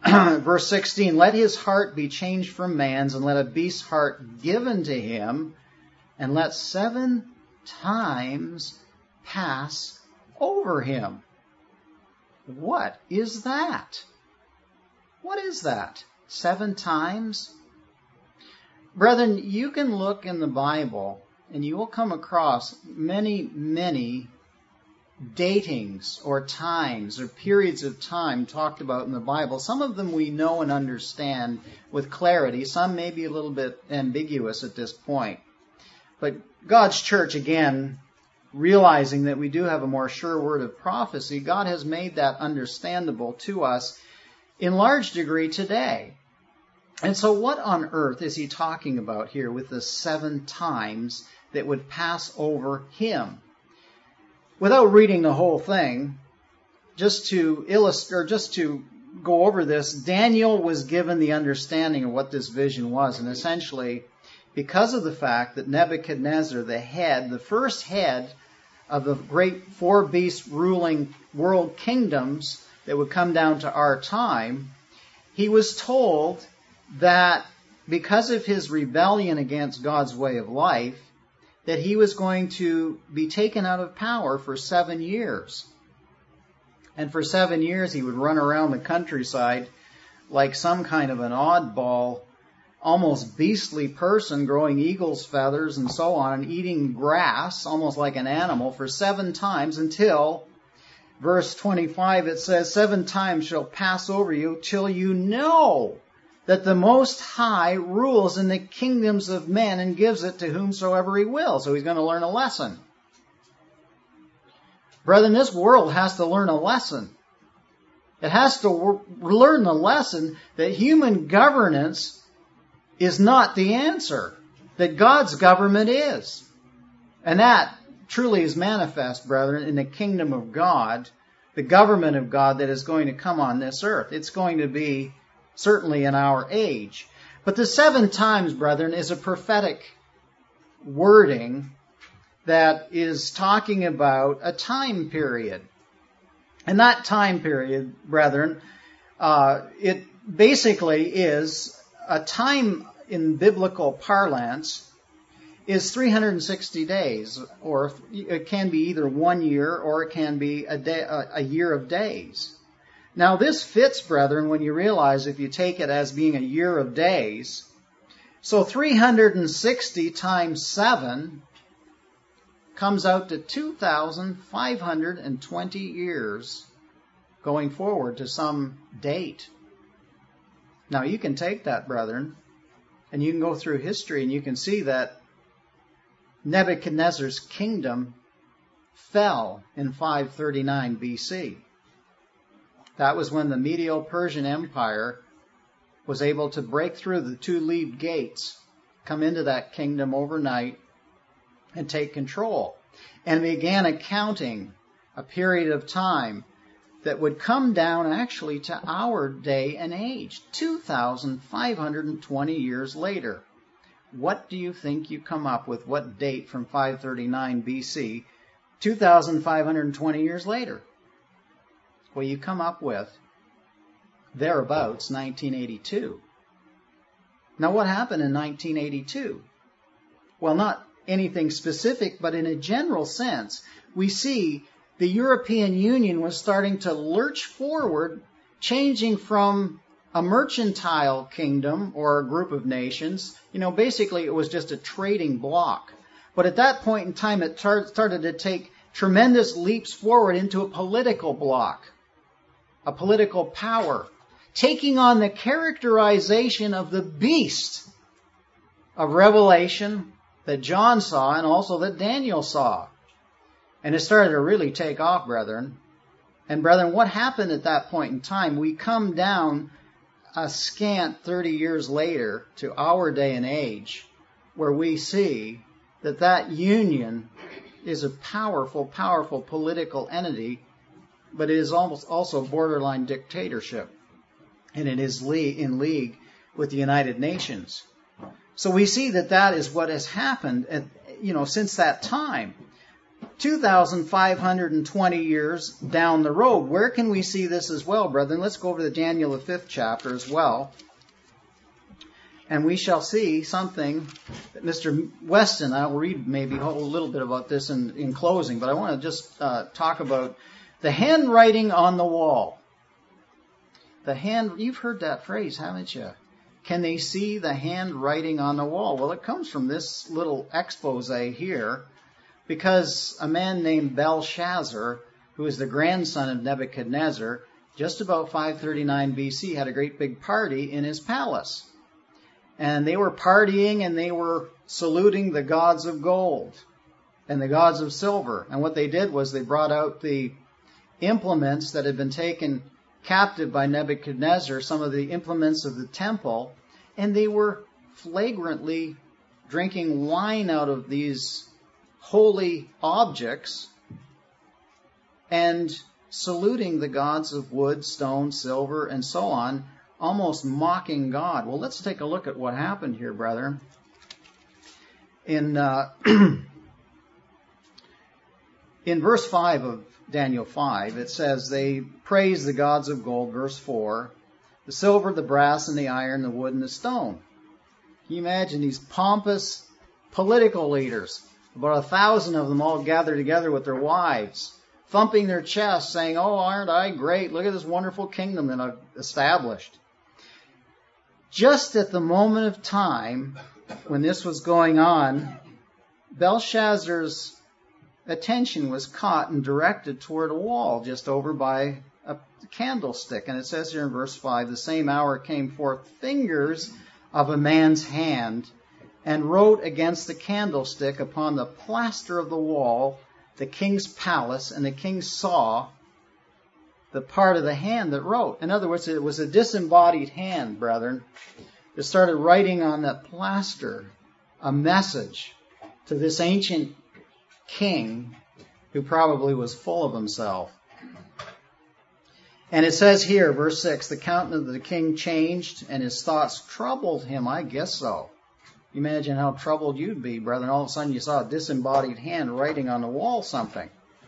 verse sixteen, let his heart be changed from man's, and let a beast's heart given to him, and let seven times pass over him. What is that? What is that? Seven times? Brethren, you can look in the Bible and you will come across many, many datings or times or periods of time talked about in the Bible. Some of them we know and understand with clarity. Some may be a little bit ambiguous at this point. But God's church, again, realizing that we do have a more sure word of prophecy, God has made that understandable to us in large degree today. And so what on earth is he talking about here with the seven times that would pass over him? Without reading the whole thing, just to illustrate, or just to go over this, Daniel was given the understanding of what this vision was. And essentially, because of the fact that Nebuchadnezzar, the head, the first head of the great four beast ruling world kingdoms that would come down to our time, he was told that because of his rebellion against God's way of life, that he was going to be taken out of power for seven years. And for seven years he would run around the countryside like some kind of an oddball, almost beastly person, growing eagle's feathers and so on, and eating grass, almost like an animal, for seven times until, verse twenty-five, it says, seven times shall pass over you till you know that the Most High rules in the kingdoms of men and gives it to whomsoever he will. So he's going to learn a lesson. Brethren, this world has to learn a lesson. It has to w- learn the lesson that human governance is not the answer, that God's government is. And that truly is manifest, brethren, in the kingdom of God, the government of God that is going to come on this earth. It's going to be certainly in our age. But the seven times, brethren, is a prophetic wording that is talking about a time period. And that time period, brethren, uh, it basically is a time in biblical parlance is three hundred sixty days, or it can be either one year or it can be a, day, a, a year of days. Now this fits, brethren, when you realize if you take it as being a year of days. So three hundred sixty times seven comes out to two thousand five hundred twenty years going forward to some date. Now you can take that, brethren, and you can go through history and you can see that Nebuchadnezzar's kingdom fell in five thirty-nine B C. That was when the Medo-Persian Empire was able to break through the two-leaved gates, come into that kingdom overnight, and take control. And began accounting a period of time that would come down actually to our day and age, two thousand five hundred twenty years later. What do you think you come up with? What date from five thirty-nine B C, two thousand five hundred twenty years later? Well, you come up with thereabouts nineteen eighty-two. Now, what happened in nineteen eighty-two? Well, not anything specific, but in a general sense, we see the European Union was starting to lurch forward, changing from a mercantile kingdom or a group of nations. You know, basically it was just a trading bloc. But at that point in time, it tar- started to take tremendous leaps forward into a political bloc, a political power, taking on the characterization of the beast of Revelation that John saw and also that Daniel saw. And it started to really take off, brethren. And brethren, what happened at that point in time? We come down a scant thirty years later to our day and age, where we see that that union is a powerful, powerful political entity, but it is almost also borderline dictatorship. And it is in league with the United Nations. So we see that that is what has happened, at, you know, since that time. two thousand five hundred twenty years down the road. Where can we see this as well, brethren? Let's go over to Daniel, the fifth chapter as well. And we shall see something that Mister Weston, I'll read maybe a little bit about this in, in closing, but I want to just uh, talk about the handwriting on the wall. The hand, you've heard that phrase, haven't you? Can they see the handwriting on the wall? Well, it comes from this little expose here, because a man named Belshazzar, who is the grandson of Nebuchadnezzar, just about five thirty-nine B C, had a great big party in his palace. And they were partying and they were saluting the gods of gold and the gods of silver. And what they did was they brought out the implements that had been taken captive by Nebuchadnezzar, some of the implements of the temple, and they were flagrantly drinking wine out of these holy objects and saluting the gods of wood, stone, silver, and so on, almost mocking God. Well, let's take a look at what happened here, brethren. In uh, in verse five of Daniel five, it says, they praise the gods of gold, verse four, the silver, the brass, and the iron, the wood, and the stone. Can you imagine these pompous political leaders, about a thousand of them all gathered together with their wives, thumping their chests, saying, oh, aren't I great? Look at this wonderful kingdom that I've established. Just at the moment of time when this was going on, Belshazzar's attention was caught and directed toward a wall just over by a candlestick. And it says here in verse five, the same hour came forth fingers of a man's hand and wrote against the candlestick upon the plaster of the wall, the king's palace, and the king saw the part of the hand that wrote. In other words, it was a disembodied hand, brethren, that started writing on that plaster a message to this ancient king who probably was full of himself. And it says here, verse six, the countenance of the king changed and his thoughts troubled him. I guess so. Imagine how troubled you'd be, brethren. All of a sudden you saw a disembodied hand writing on the wall something.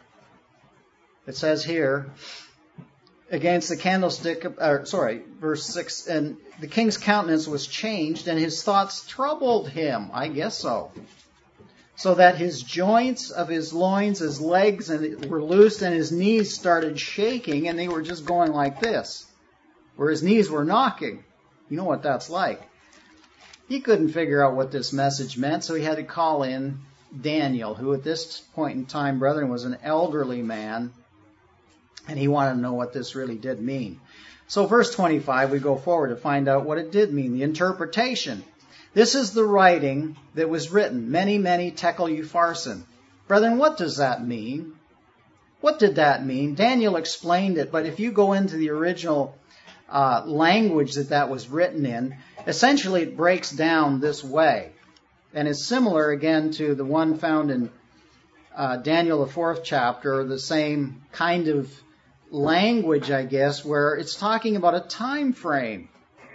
It says here, against the candlestick, uh, sorry, verse six, and the king's countenance was changed and his thoughts troubled him. I guess so. So that his joints of his loins, his legs and were loosed and his knees started shaking and they were just going like this, where his knees were knocking. You know what that's like. He couldn't figure out what this message meant, so he had to call in Daniel, who at this point in time, brethren, was an elderly man. And he wanted to know what this really did mean. So verse twenty-five, we go forward to find out what it did mean, the interpretation. This is the writing that was written, many, many tekel upharsin. Brethren, what does that mean? What did that mean? Daniel explained it, but if you go into the original uh, language that that was written in, essentially it breaks down this way. And it's similar, again, to the one found in uh, Daniel, the fourth chapter, the same kind of language, I guess, where it's talking about a time frame.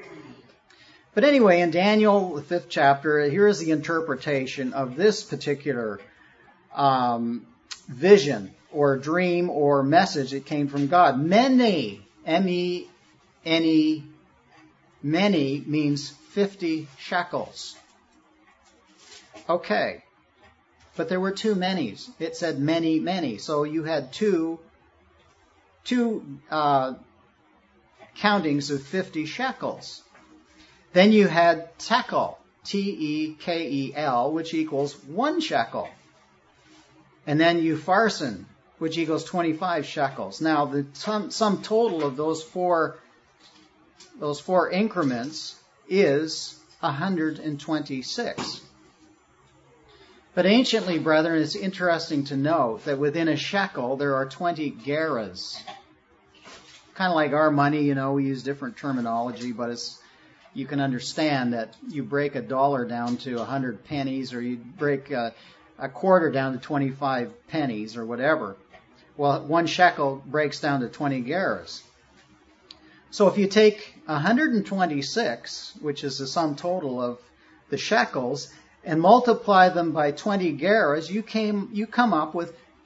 But anyway, in Daniel, the fifth chapter, here is the interpretation of this particular um, vision or dream or message that came from God. Many, M E N E, many means fifty shekels. Okay. But there were too many's. It said many, many. So you had two two uh, countings of fifty shekels. Then you had tekel, T E K E L, which equals one shekel. And then upharsin, which equals twenty-five shekels. Now, the sum, sum total of those four, those four increments is one hundred twenty-six. But anciently, brethren, it's interesting to note that within a shekel there are twenty gerahs. Kind of like our money, you know, we use different terminology, but it's, you can understand that you break a dollar down to one hundred pennies, or you break a, a quarter down to twenty-five pennies, or whatever. Well, one shekel breaks down to twenty gerahs. So if you take one hundred twenty-six, which is the sum total of the shekels, and multiply them by twenty gerahs, you came, you come up with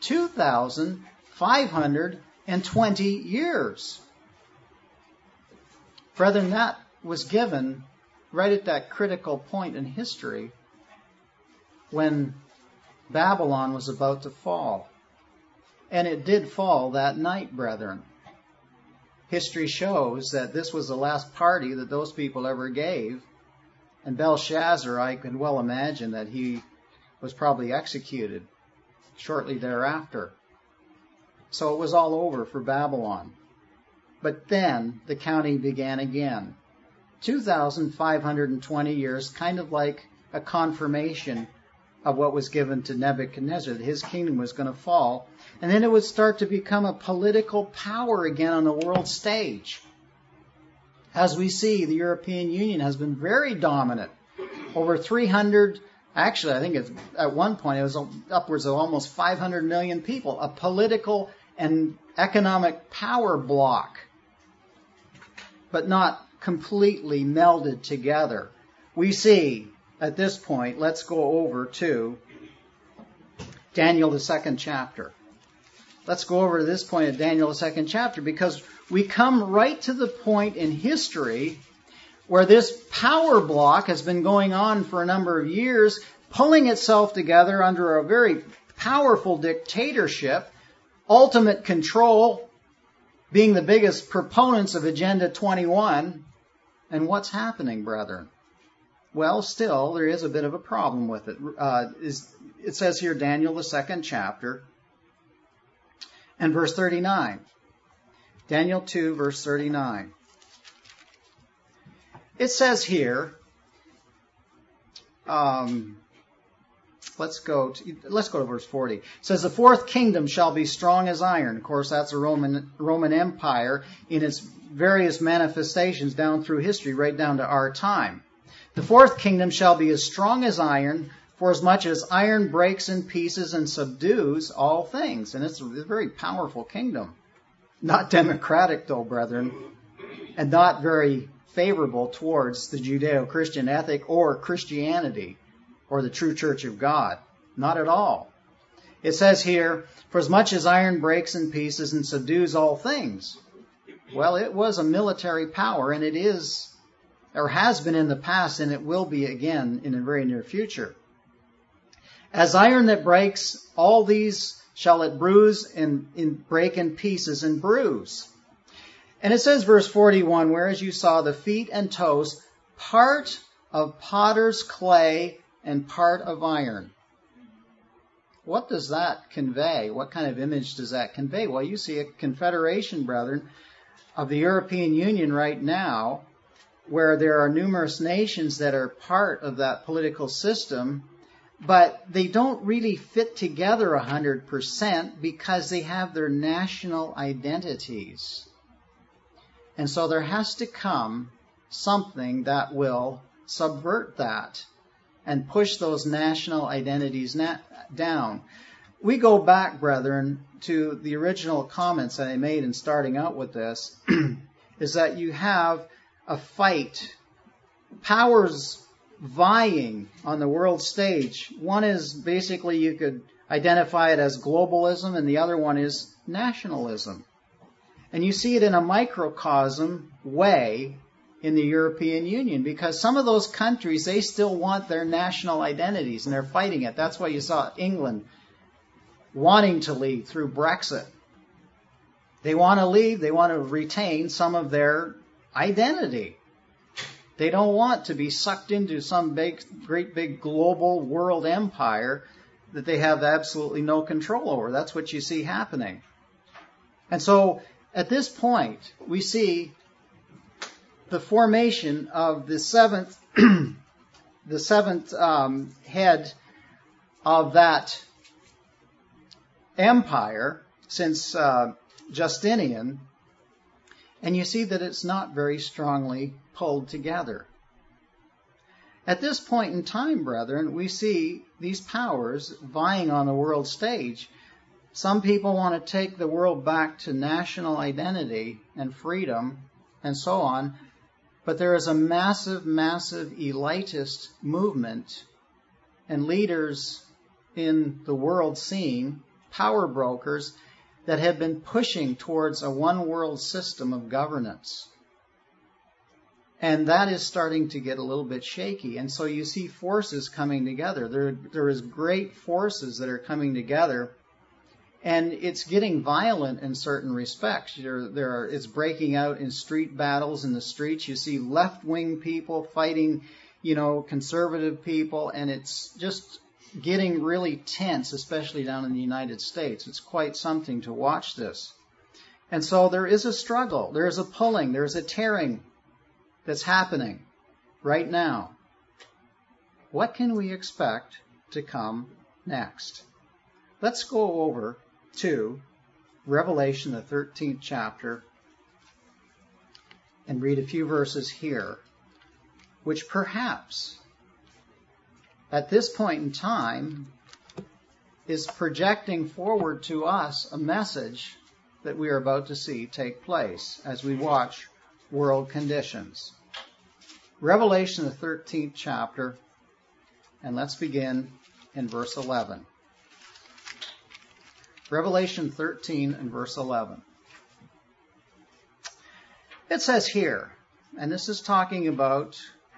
two thousand five hundred twenty years. Brethren, that was given right at that critical point in history when Babylon was about to fall. And it did fall that night, brethren. History shows that this was the last party that those people ever gave. And Belshazzar, I can well imagine that he was probably executed shortly thereafter. So it was all over for Babylon. But then the counting began again. two thousand five hundred twenty years, kind of like a confirmation of what was given to Nebuchadnezzar, that his kingdom was going to fall. And then it would start to become a political power again on the world stage. As we see, the European Union has been very dominant. Over three hundred, actually I think it's, at one point it was upwards of almost five hundred million people, a political and economic power block, but not completely melded together. We see at this point, let's go over to Daniel, the second chapter. Let's go over to this point of Daniel, the second chapter, because we come right to the point in history where this power block has been going on for a number of years, pulling itself together under a very powerful dictatorship, ultimate control, being the biggest proponents of Agenda twenty-one. And what's happening, brethren? Well, still, there is a bit of a problem with it. Uh, is, it says here, Daniel, the second chapter, and verse thirty-nine. Daniel two, verse thirty-nine. It says here, um, let's go to, let's go to verse forty. It says, the fourth kingdom shall be strong as iron. Of course, that's a Roman Roman Empire in its various manifestations down through history, right down to our time. The fourth kingdom shall be as strong as iron, for as much as iron breaks in pieces and subdues all things. And it's a very powerful kingdom. Not democratic, though, brethren, and not very favorable towards the Judeo-Christian ethic or Christianity or the true church of God. Not at all. It says here, for as much as iron breaks in pieces and subdues all things. Well, it was a military power, and it is, or has been in the past, and it will be again in the very near future. As iron that breaks, all these shall it bruise and, and break in pieces and bruise. And it says, verse forty-one, whereas you saw the feet and toes, part of potter's clay and part of iron. What does that convey? What kind of image does that convey? Well, you see a confederation, brethren, of the European Union right now, where there are numerous nations that are part of that political system, but they don't really fit together one hundred percent because they have their national identities. And so there has to come something that will subvert that and push those national identities na- down. We go back, brethren, to the original comments that I made in starting out with this, is that you have a fight, powers vying on the world stage. One is basically, you could identify it as globalism, and the other one is nationalism. And you see it in a microcosm way in the European Union, because some of those countries, they still want their national identities, and they're fighting it. That's why you saw England wanting to leave through Brexit. They want to leave. They want to retain some of their identity. They don't want to be sucked into some big, great big global world empire that they have absolutely no control over. That's what you see happening. And so at this point, we see the formation of the seventh, the seventh um, head of that empire since uh, Justinian, and you see that it's not very strongly pulled together. At this point in time, brethren, we see these powers vying on the world stage. Some people want to take the world back to national identity and freedom and so on, but there is a massive, massive elitist movement and leaders in the world scene power brokers that have been pushing towards a one-world system of governance. And that is starting to get a little bit shaky. And so you see forces coming together. There, there is great forces that are coming together. And it's getting violent in certain respects. There, there are, it's breaking out in street battles in the streets. You see left-wing people fighting, you know, conservative people. And it's just getting really tense, especially down in the United States. It's quite something to watch this. And so there is a struggle. There is a pulling. There is a tearing that's happening right now. What can we expect to come next? Let's go over to Revelation, the thirteenth chapter, and read a few verses here, which perhaps at this point in time is projecting forward to us a message that we are about to see take place as we watch world conditions. Revelation, the thirteenth chapter, and let's begin in verse eleven. Revelation thirteen and verse eleven. It says here, and this is talking about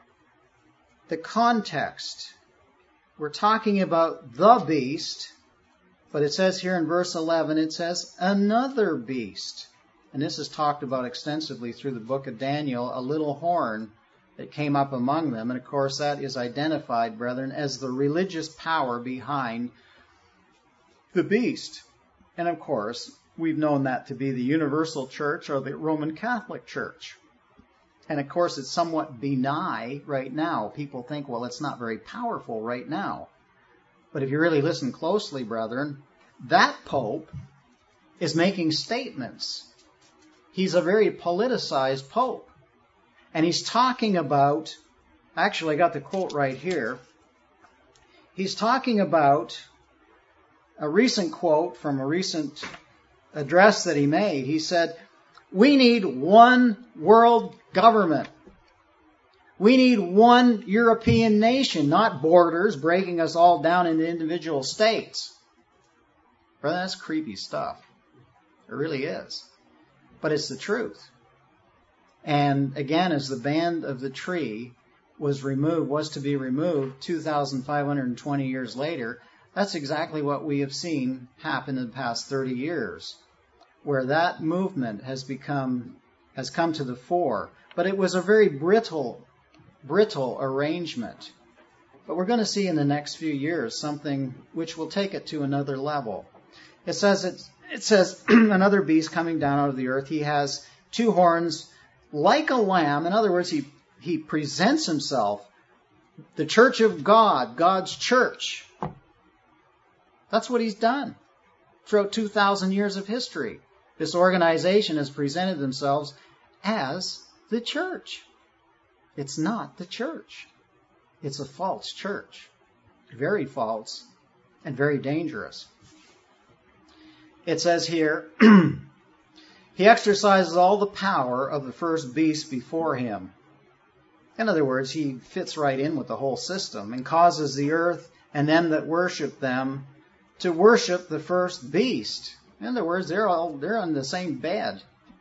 the context. We're talking about the beast, but it says here in verse eleven, it says another beast. And this is talked about extensively through the book of Daniel, a little horn that came up among them. And of course that is identified, brethren, as the religious power behind the beast. And of course, we've known that to be the Universal Church or the Roman Catholic Church. And of course, it's somewhat benign right now. People think, well, it's not very powerful right now. But if you really listen closely, brethren, that Pope is making statements. He's a very politicized Pope. And he's talking about, actually I got the quote right here. He's talking about a recent quote from a recent address that he made. He said, we need one world government. We need one European nation, not borders breaking us all down into individual states. Brother, that's creepy stuff. It really is. But it's the truth. And again, as the band of the tree was removed, was to be removed two thousand five hundred twenty years later, that's exactly what we have seen happen in the past thirty years, where that movement has become, has come to the fore. But it was a very brittle, brittle arrangement. But we're going to see in the next few years something which will take it to another level. It says, it, it says another beast coming down out of the earth. He has two horns like a lamb. In other words, he, he presents himself, the church of God, God's church. That's what he's done throughout two thousand years of history. This organization has presented themselves as the church. It's not the church. It's a false church. Very false and very dangerous. It says here, he exercises all the power of the first beast before him. In other words, he fits right in with the whole system and causes the earth and them that worship them to worship the first beast. In other words, they're all they're on the same bed.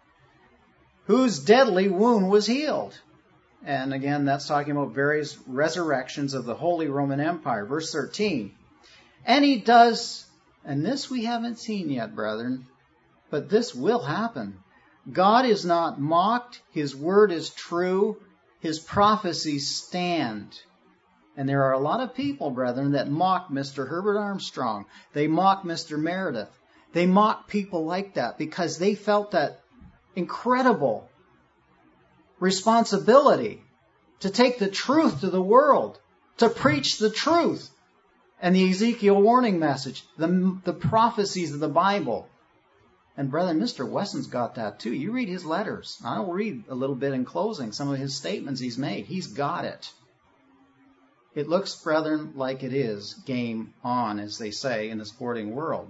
Whose deadly wound was healed. And again, that's talking about various resurrections of the Holy Roman Empire. Verse thirteen. And he does, and this we haven't seen yet, brethren, but this will happen. God is not mocked. His word is true. His prophecies stand. And there are a lot of people, brethren, that mock Mister Herbert Armstrong. They mock Mister Meredith. They mock people like that because they felt that incredible responsibility to take the truth to the world, to preach the truth and the Ezekiel warning message, the, the prophecies of the Bible. And brother, Mister Wesson's got that too. You read his letters. I'll read a little bit in closing some of his statements he's made. He's got it. It looks, brethren, like it is game on, as they say in the sporting world.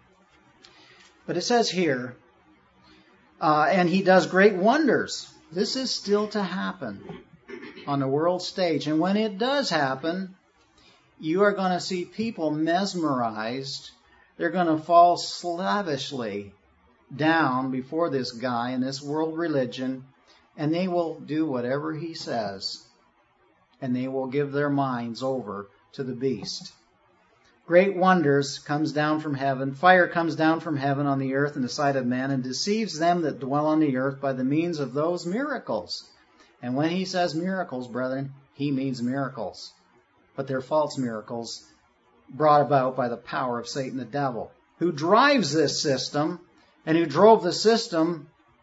But it says here, uh, and he does great wonders. This is still to happen on the world stage. And when it does happen, you are going to see people mesmerized they're going to fall slavishly down before this guy in this world religion, and they will do whatever he says, and they will give their minds over to the beast. Great wonders comes down from heaven. Fire comes down from heaven on the earth in the sight of men, and deceives them that dwell on the earth by the means of those miracles. And when he says miracles, brethren, he means miracles. But they're false miracles brought about by the power of Satan the devil, who drives this system, and who drove the system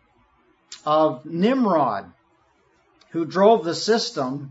of Nimrod, who drove the system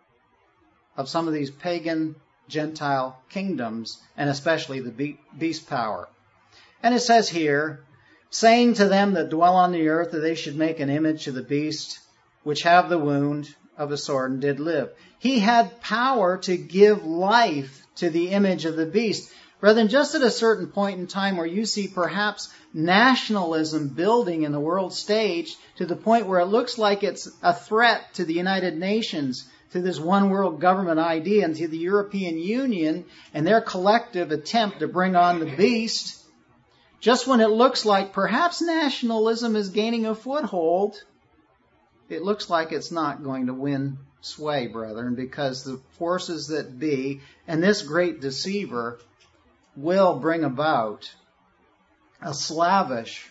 of some of these pagan Gentile kingdoms, and especially the beast power. And it says here, saying to them that dwell on the earth that they should make an image to the beast, which have the wound of the sword and did live. He had power to give life to the image of the beast. Brethren, just at a certain point in time where you see perhaps nationalism building in the world stage to the point where it looks like it's a threat to the United Nations, to this one world government idea, and to the European Union and their collective attempt to bring on the beast, just when it looks like perhaps nationalism is gaining a foothold, it looks like it's not going to win sway, brethren, because the forces that be and this great deceiver will bring about a slavish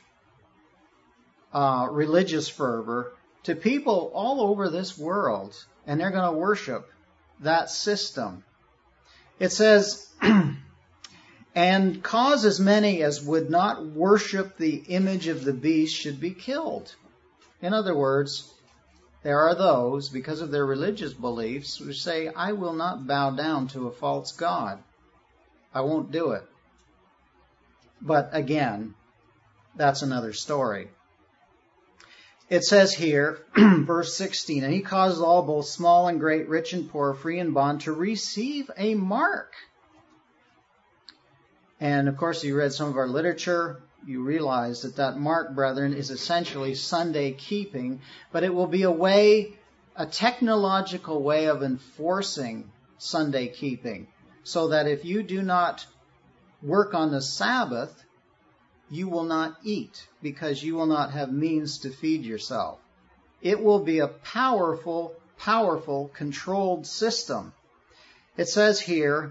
uh, religious fervor to people all over this world, and they're going to worship that system. It says, and cause as many as would not worship the image of the beast should be killed. In other words, there are those, because of their religious beliefs, who say, I will not bow down to a false god. I won't do it. But again, that's another story. It says here, verse sixteen, and he causes all, both small and great, rich and poor, free and bond, to receive a mark. And of course, you read some of our literature. You realize that that mark, brethren, is essentially Sunday keeping, but it will be a way, a technological way of enforcing Sunday keeping, so that if you do not work on the Sabbath, you will not eat, because you will not have means to feed yourself. It will be a powerful, powerful, controlled system. It says here,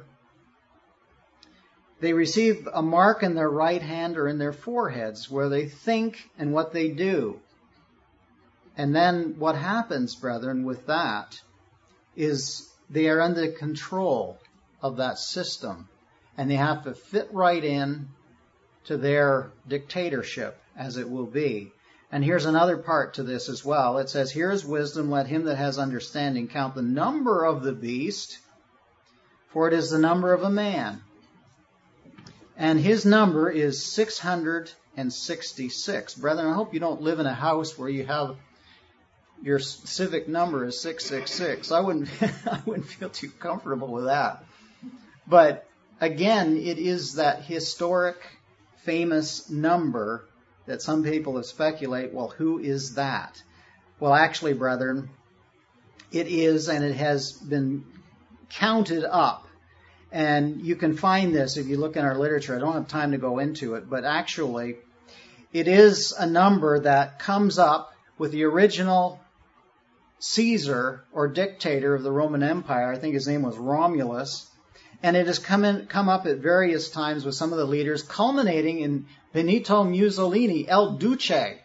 they receive a mark in their right hand or in their foreheads, where they think and what they do. And then what happens, brethren, with that is they are under control of that system, and they have to fit right in to their dictatorship, as it will be. And here's another part to this as well. It says, here is wisdom, let him that has understanding count the number of the beast, for it is the number of a man. And his number is six hundred sixty-six. Brethren, I hope you don't live in a house where you have your civic number is six six six. I wouldn't, I wouldn't feel too comfortable with that. But again, it is that historic, famous number that some people have speculated, well, who is that? Well, actually, brethren, it is, and it has been counted up. And you can find this if you look in our literature. I don't have time to go into it, but actually, it is a number that comes up with the original Caesar or dictator of the Roman Empire. I think his name was Romulus. And it has come in, come up at various times with some of the leaders, culminating in Benito Mussolini, El Duce.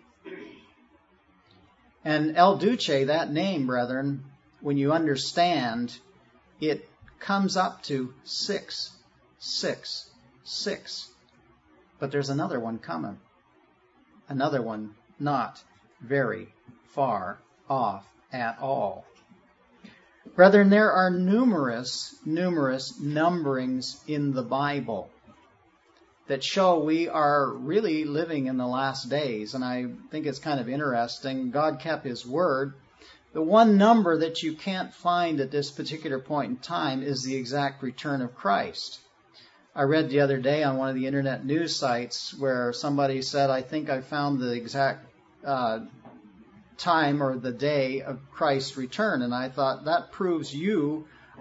And El Duce, that name, brethren, when you understand, it comes up to six, six, six. But there's another one coming. Another one not very far off at all. Brethren, there are numerous, numerous numberings in the Bible that show we are really living in the last days. And I think it's kind of interesting. God kept his word. The one number that you can't find at this particular point in time is the exact return of Christ. I read the other day on one of the internet news sites where somebody said, I think I found the exact uh, time or the day of Christ's return. And I thought, that proves you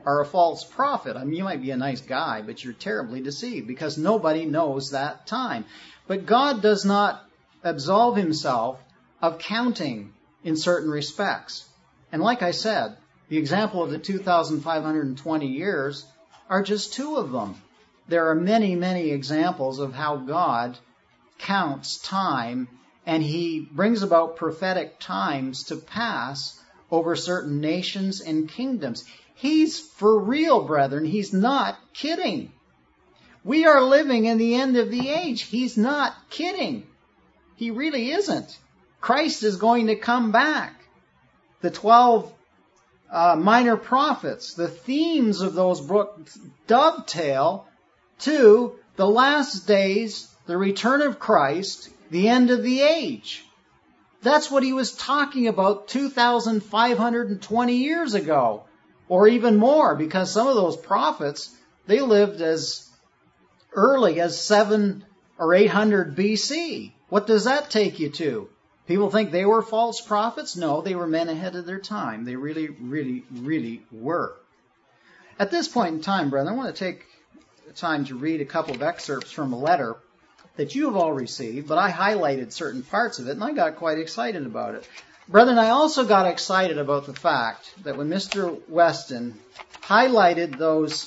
are a false prophet. I mean, you might be a nice guy, but you're terribly deceived because nobody knows that time. But God does not absolve himself of counting in certain respects. And like I said, the example of the two thousand five hundred twenty years are just two of them. There are many, many examples of how God counts time, and he brings about prophetic times to pass over certain nations and kingdoms. He's for real, brethren. He's not kidding. We are living in the end of the age. He's not kidding. He really isn't. Christ is going to come back. The twelve uh, minor prophets, the themes of those books dovetail to the last days, the return of Christ, the end of the age. That's what he was talking about two thousand five hundred twenty years ago, or even more, because some of those prophets, they lived as early as seven or eight hundred B C. What does that take you to? People think they were false prophets? No, they were men ahead of their time. They really, really, really were. At this point in time, brethren, I want to take time to read a couple of excerpts from a letter that you have all received, but I highlighted certain parts of it, and I got quite excited about it. Brethren, I also got excited about the fact that when Mister Weston highlighted those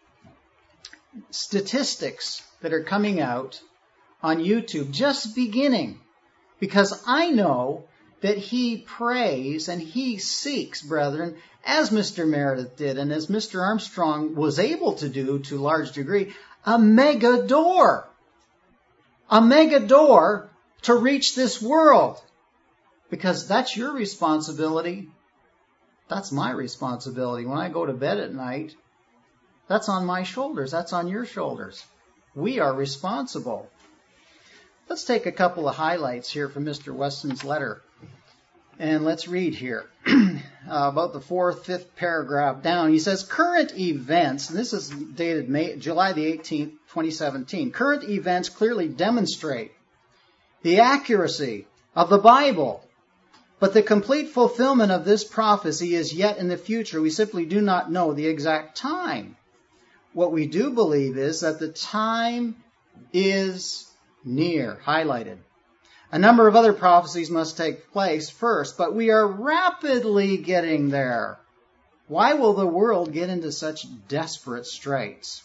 statistics that are coming out on YouTube, just beginning, because I know that he prays and he seeks, brethren, as Mister Meredith did and as Mister Armstrong was able to do to a large degree, a mega door. A mega door to reach this world. Because that's your responsibility. That's my responsibility. When I go to bed at night, that's on my shoulders. That's on your shoulders. We are responsible. Let's take a couple of highlights here from Mister Weston's letter. And let's read here uh, about the fourth, fifth paragraph down. He says, current events, and this is dated May, July the eighteenth, twenty seventeen. Current events clearly demonstrate the accuracy of the Bible, but the complete fulfillment of this prophecy is yet in the future. We simply do not know the exact time. What we do believe is that the time is near, highlighted. A number of other prophecies must take place first, but we are rapidly getting there. Why will the world get into such desperate straits?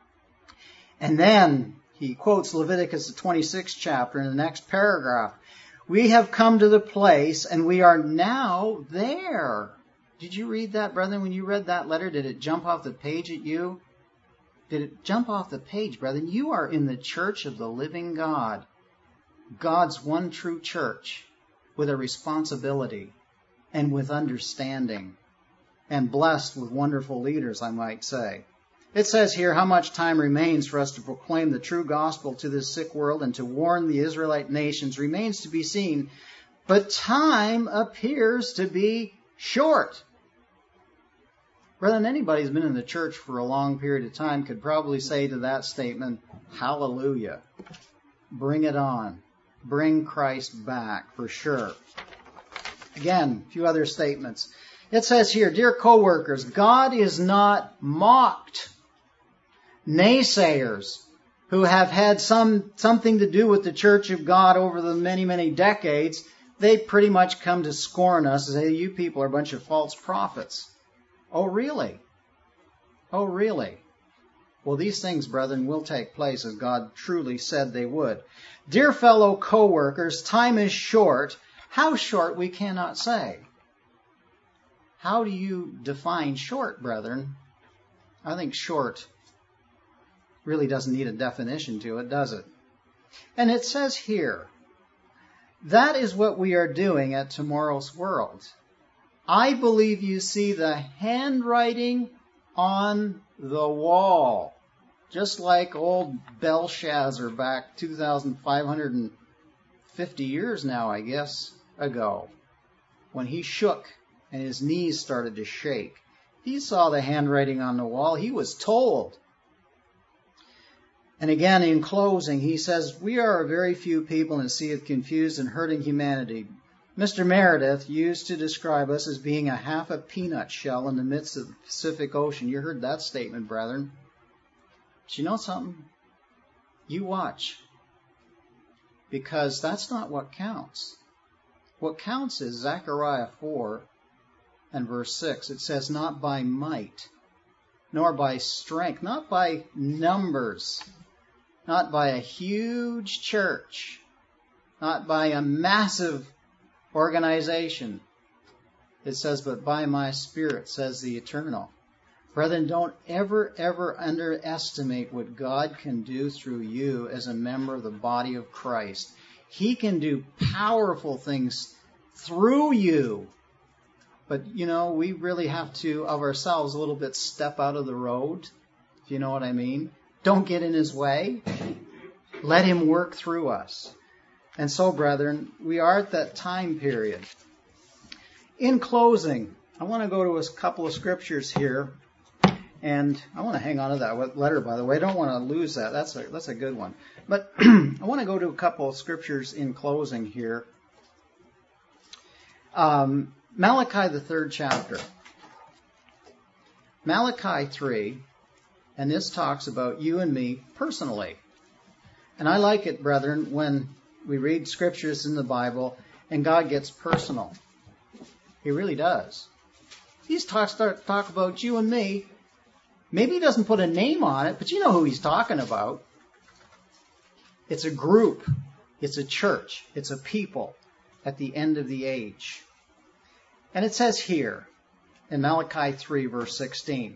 And then he quotes Leviticus, the twenty-sixth chapter, in the next paragraph. We have come to the place, and we are now there. Did you read that, brethren? When you read that letter, did it jump off the page at you? Did it jump off the page, brethren? You are in the church of the living God. God's one true church, with a responsibility and with understanding, and blessed with wonderful leaders, I might say. It says here how much time remains for us to proclaim the true gospel to this sick world and to warn the Israelite nations remains to be seen, but time appears to be short. Brethren, anybody who's been in the church for a long period of time could probably say to that statement, hallelujah, bring it on. Bring Christ back, for sure. Again, a few other statements. It says here, dear co-workers, God is not mocked. Naysayers who have had some something to do with the Church of God over the many, many decades, they pretty much come to scorn us and say, you people are a bunch of false prophets. Oh, really? Oh, really? Well, these things, brethren, will take place as God truly said they would. Dear fellow co-workers, time is short. How short, we cannot say. How do you define short, brethren? I think short really doesn't need a definition to it, does it? And it says here, that is what we are doing at Tomorrow's World. I believe you see the handwriting on the wall, just like old Belshazzar back two thousand five hundred fifty years now, I guess, ago, when he shook and his knees started to shake. He saw the handwriting on the wall. He was told. And again, in closing, he says, we are a very few people in a sea of confused and hurting humanity. Mister Meredith used to describe us as being a half a peanut shell in the midst of the Pacific Ocean. You heard that statement, brethren. But you know something? You watch. Because that's not what counts. What counts is Zechariah four and verse six. It says, not by might, nor by strength, not by numbers, not by a huge church, not by a massive organization. It says, but by my Spirit, says the Eternal. Brethren, don't ever, ever underestimate what God can do through you as a member of the body of Christ. He can do powerful things through you. But, you know, we really have to, of ourselves, a little bit step out of the road, if you know what I mean. Don't get in his way. Let him work through us. And so, brethren, we are at that time period. In closing, I want to go to a couple of scriptures here. And I want to hang on to that letter, by the way. I don't want to lose that. That's a, that's a good one. But I want to go to a couple of scriptures in closing here. Um, Malachi, the third chapter. Malachi three, and this talks about you and me personally. And I like it, brethren, when we read scriptures in the Bible and God gets personal. He really does. He's talk, start talk about you and me. Maybe he doesn't put a name on it, but you know who he's talking about. It's a group. It's a church. It's a people at the end of the age. And it says here in Malachi three, verse sixteen,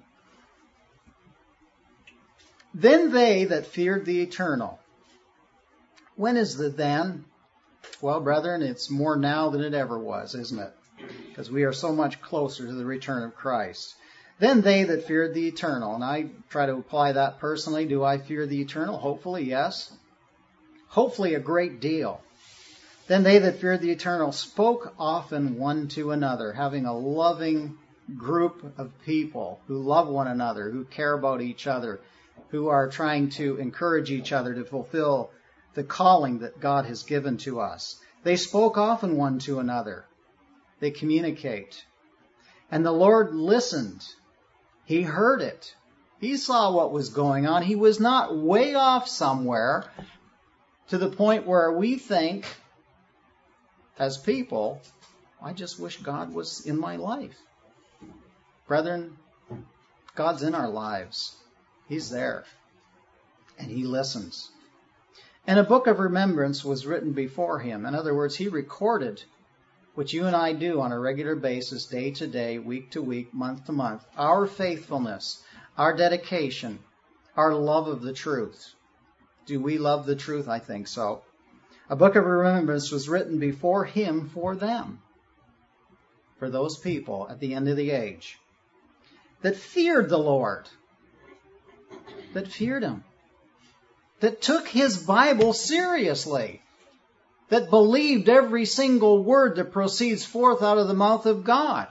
then they that feared the Eternal. When is the then? Well, brethren, it's more now than it ever was, isn't it? Because we are so much closer to the return of Christ. Then they that feared the Eternal. And I try to apply that personally. Do I fear the Eternal? Hopefully, yes. Hopefully a great deal. Then they that feared the Eternal spoke often one to another, having a loving group of people who love one another, who care about each other, who are trying to encourage each other to fulfill the calling that God has given to us. They spoke often one to another. They communicate. And the Lord listened. He heard it. He saw what was going on. He was not way off somewhere to the point where we think, as people, I just wish God was in my life. Brethren, God's in our lives. He's there. And he listens. And a book of remembrance was written before him. In other words, he recorded what you and I do on a regular basis, day to day, week to week, month to month. Our faithfulness, our dedication, our love of the truth. Do we love the truth? I think so. A book of remembrance was written before him for them, for those people at the end of the age, that feared the Lord, that feared him, that took his Bible seriously, that believed every single word that proceeds forth out of the mouth of God.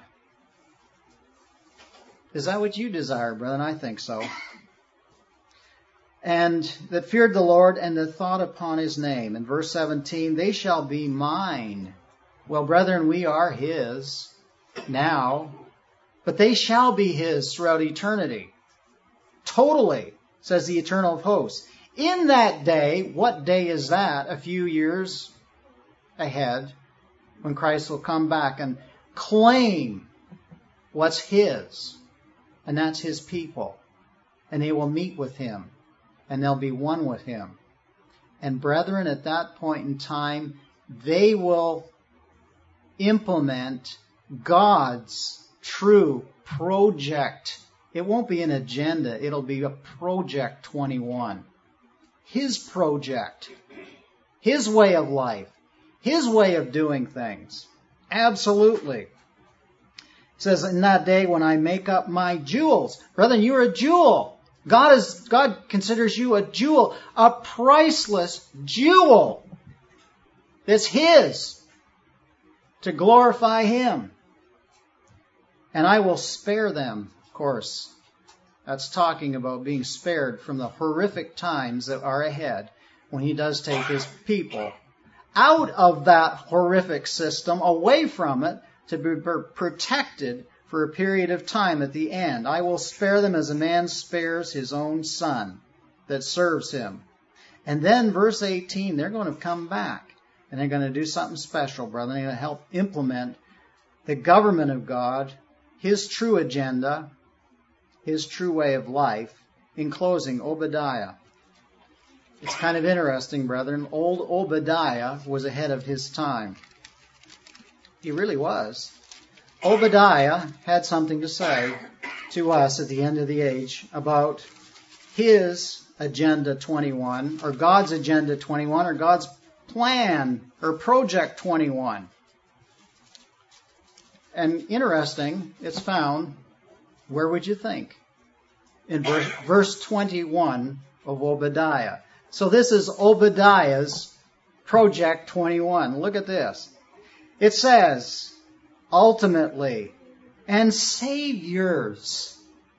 Is that what you desire, brethren? I think so. And that feared the Lord and that thought upon his name. In verse seventeen, they shall be mine. Well, brethren, we are his now, but they shall be his throughout eternity. Totally, says the Eternal of hosts. In that day, what day is that? A few years ahead, when Christ will come back and claim what's his, and that's his people, and they will meet with him, and they'll be one with him. And brethren, at that point in time, they will implement God's true project. It won't be an agenda, it'll be a project twenty-one. His project, his way of life, his way of doing things. Absolutely. It says, in that day when I make up my jewels. Brethren, you're a jewel. God is, God considers you a jewel, a priceless jewel. That's his to glorify him. And I will spare them, of course. That's talking about being spared from the horrific times that are ahead when he does take his people out of that horrific system, away from it, to be protected for a period of time at the end. I will spare them as a man spares his own son that serves him. And then verse eighteen, they're going to come back. And they're going to do something special, brother. They're going to help implement the government of God, His true agenda, His true way of life. In closing, Obadiah. It's kind of interesting, brethren. Old Obadiah was ahead of his time. He really was. Obadiah had something to say to us at the end of the age about his Agenda twenty-one, or God's Agenda twenty-one, or God's plan, or Project twenty-one. And interesting, it's found, where would you think? In verse, verse twenty-one of Obadiah. So this is Obadiah's Project twenty-one. Look at this. It says, ultimately, and saviors,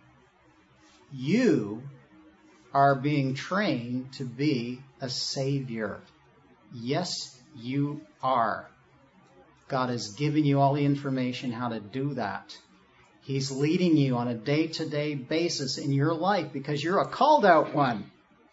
you are being trained to be a savior. Yes, you are. God has given you all the information how to do that. He's leading you on a day-to-day basis in your life because you're a called out one.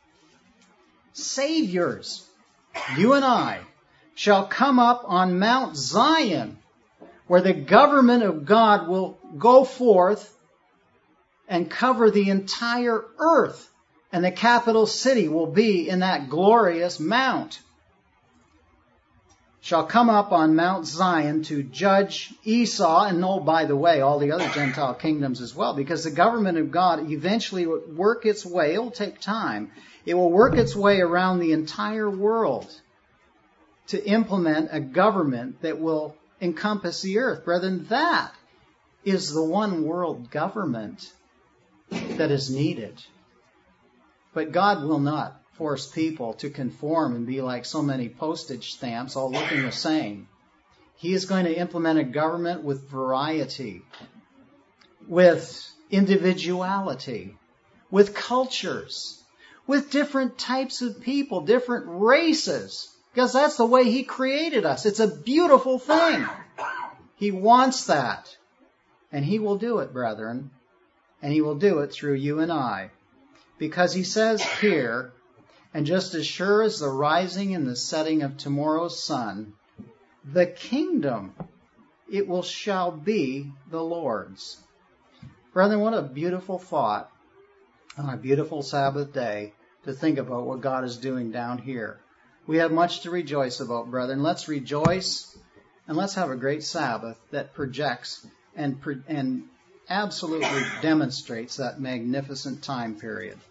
Saviors, you and I, shall come up on Mount Zion, where the government of God will go forth and cover the entire earth. And the capital city will be in that glorious mount. Shall come up on Mount Zion to judge Esau, and oh, by the way, all the other Gentile kingdoms as well, because the government of God eventually will work its way. It will take time. It will work its way around the entire world to implement a government that will encompass the earth. Brethren, that is the one world government that is needed. But God will not force people to conform and be like so many postage stamps, all looking the same. He is going to implement a government with variety, with individuality, with cultures, with different types of people, different races, because that's the way He created us. It's a beautiful thing. He wants that. And He will do it, brethren. And He will do it through you and I. Because He says here, and just as sure as the rising and the setting of tomorrow's sun, the kingdom, it will shall be the Lord's. Brethren, what a beautiful thought on a beautiful Sabbath day to think about what God is doing down here. We have much to rejoice about, brethren. Let's rejoice and let's have a great Sabbath that projects and, and absolutely demonstrates that magnificent time period.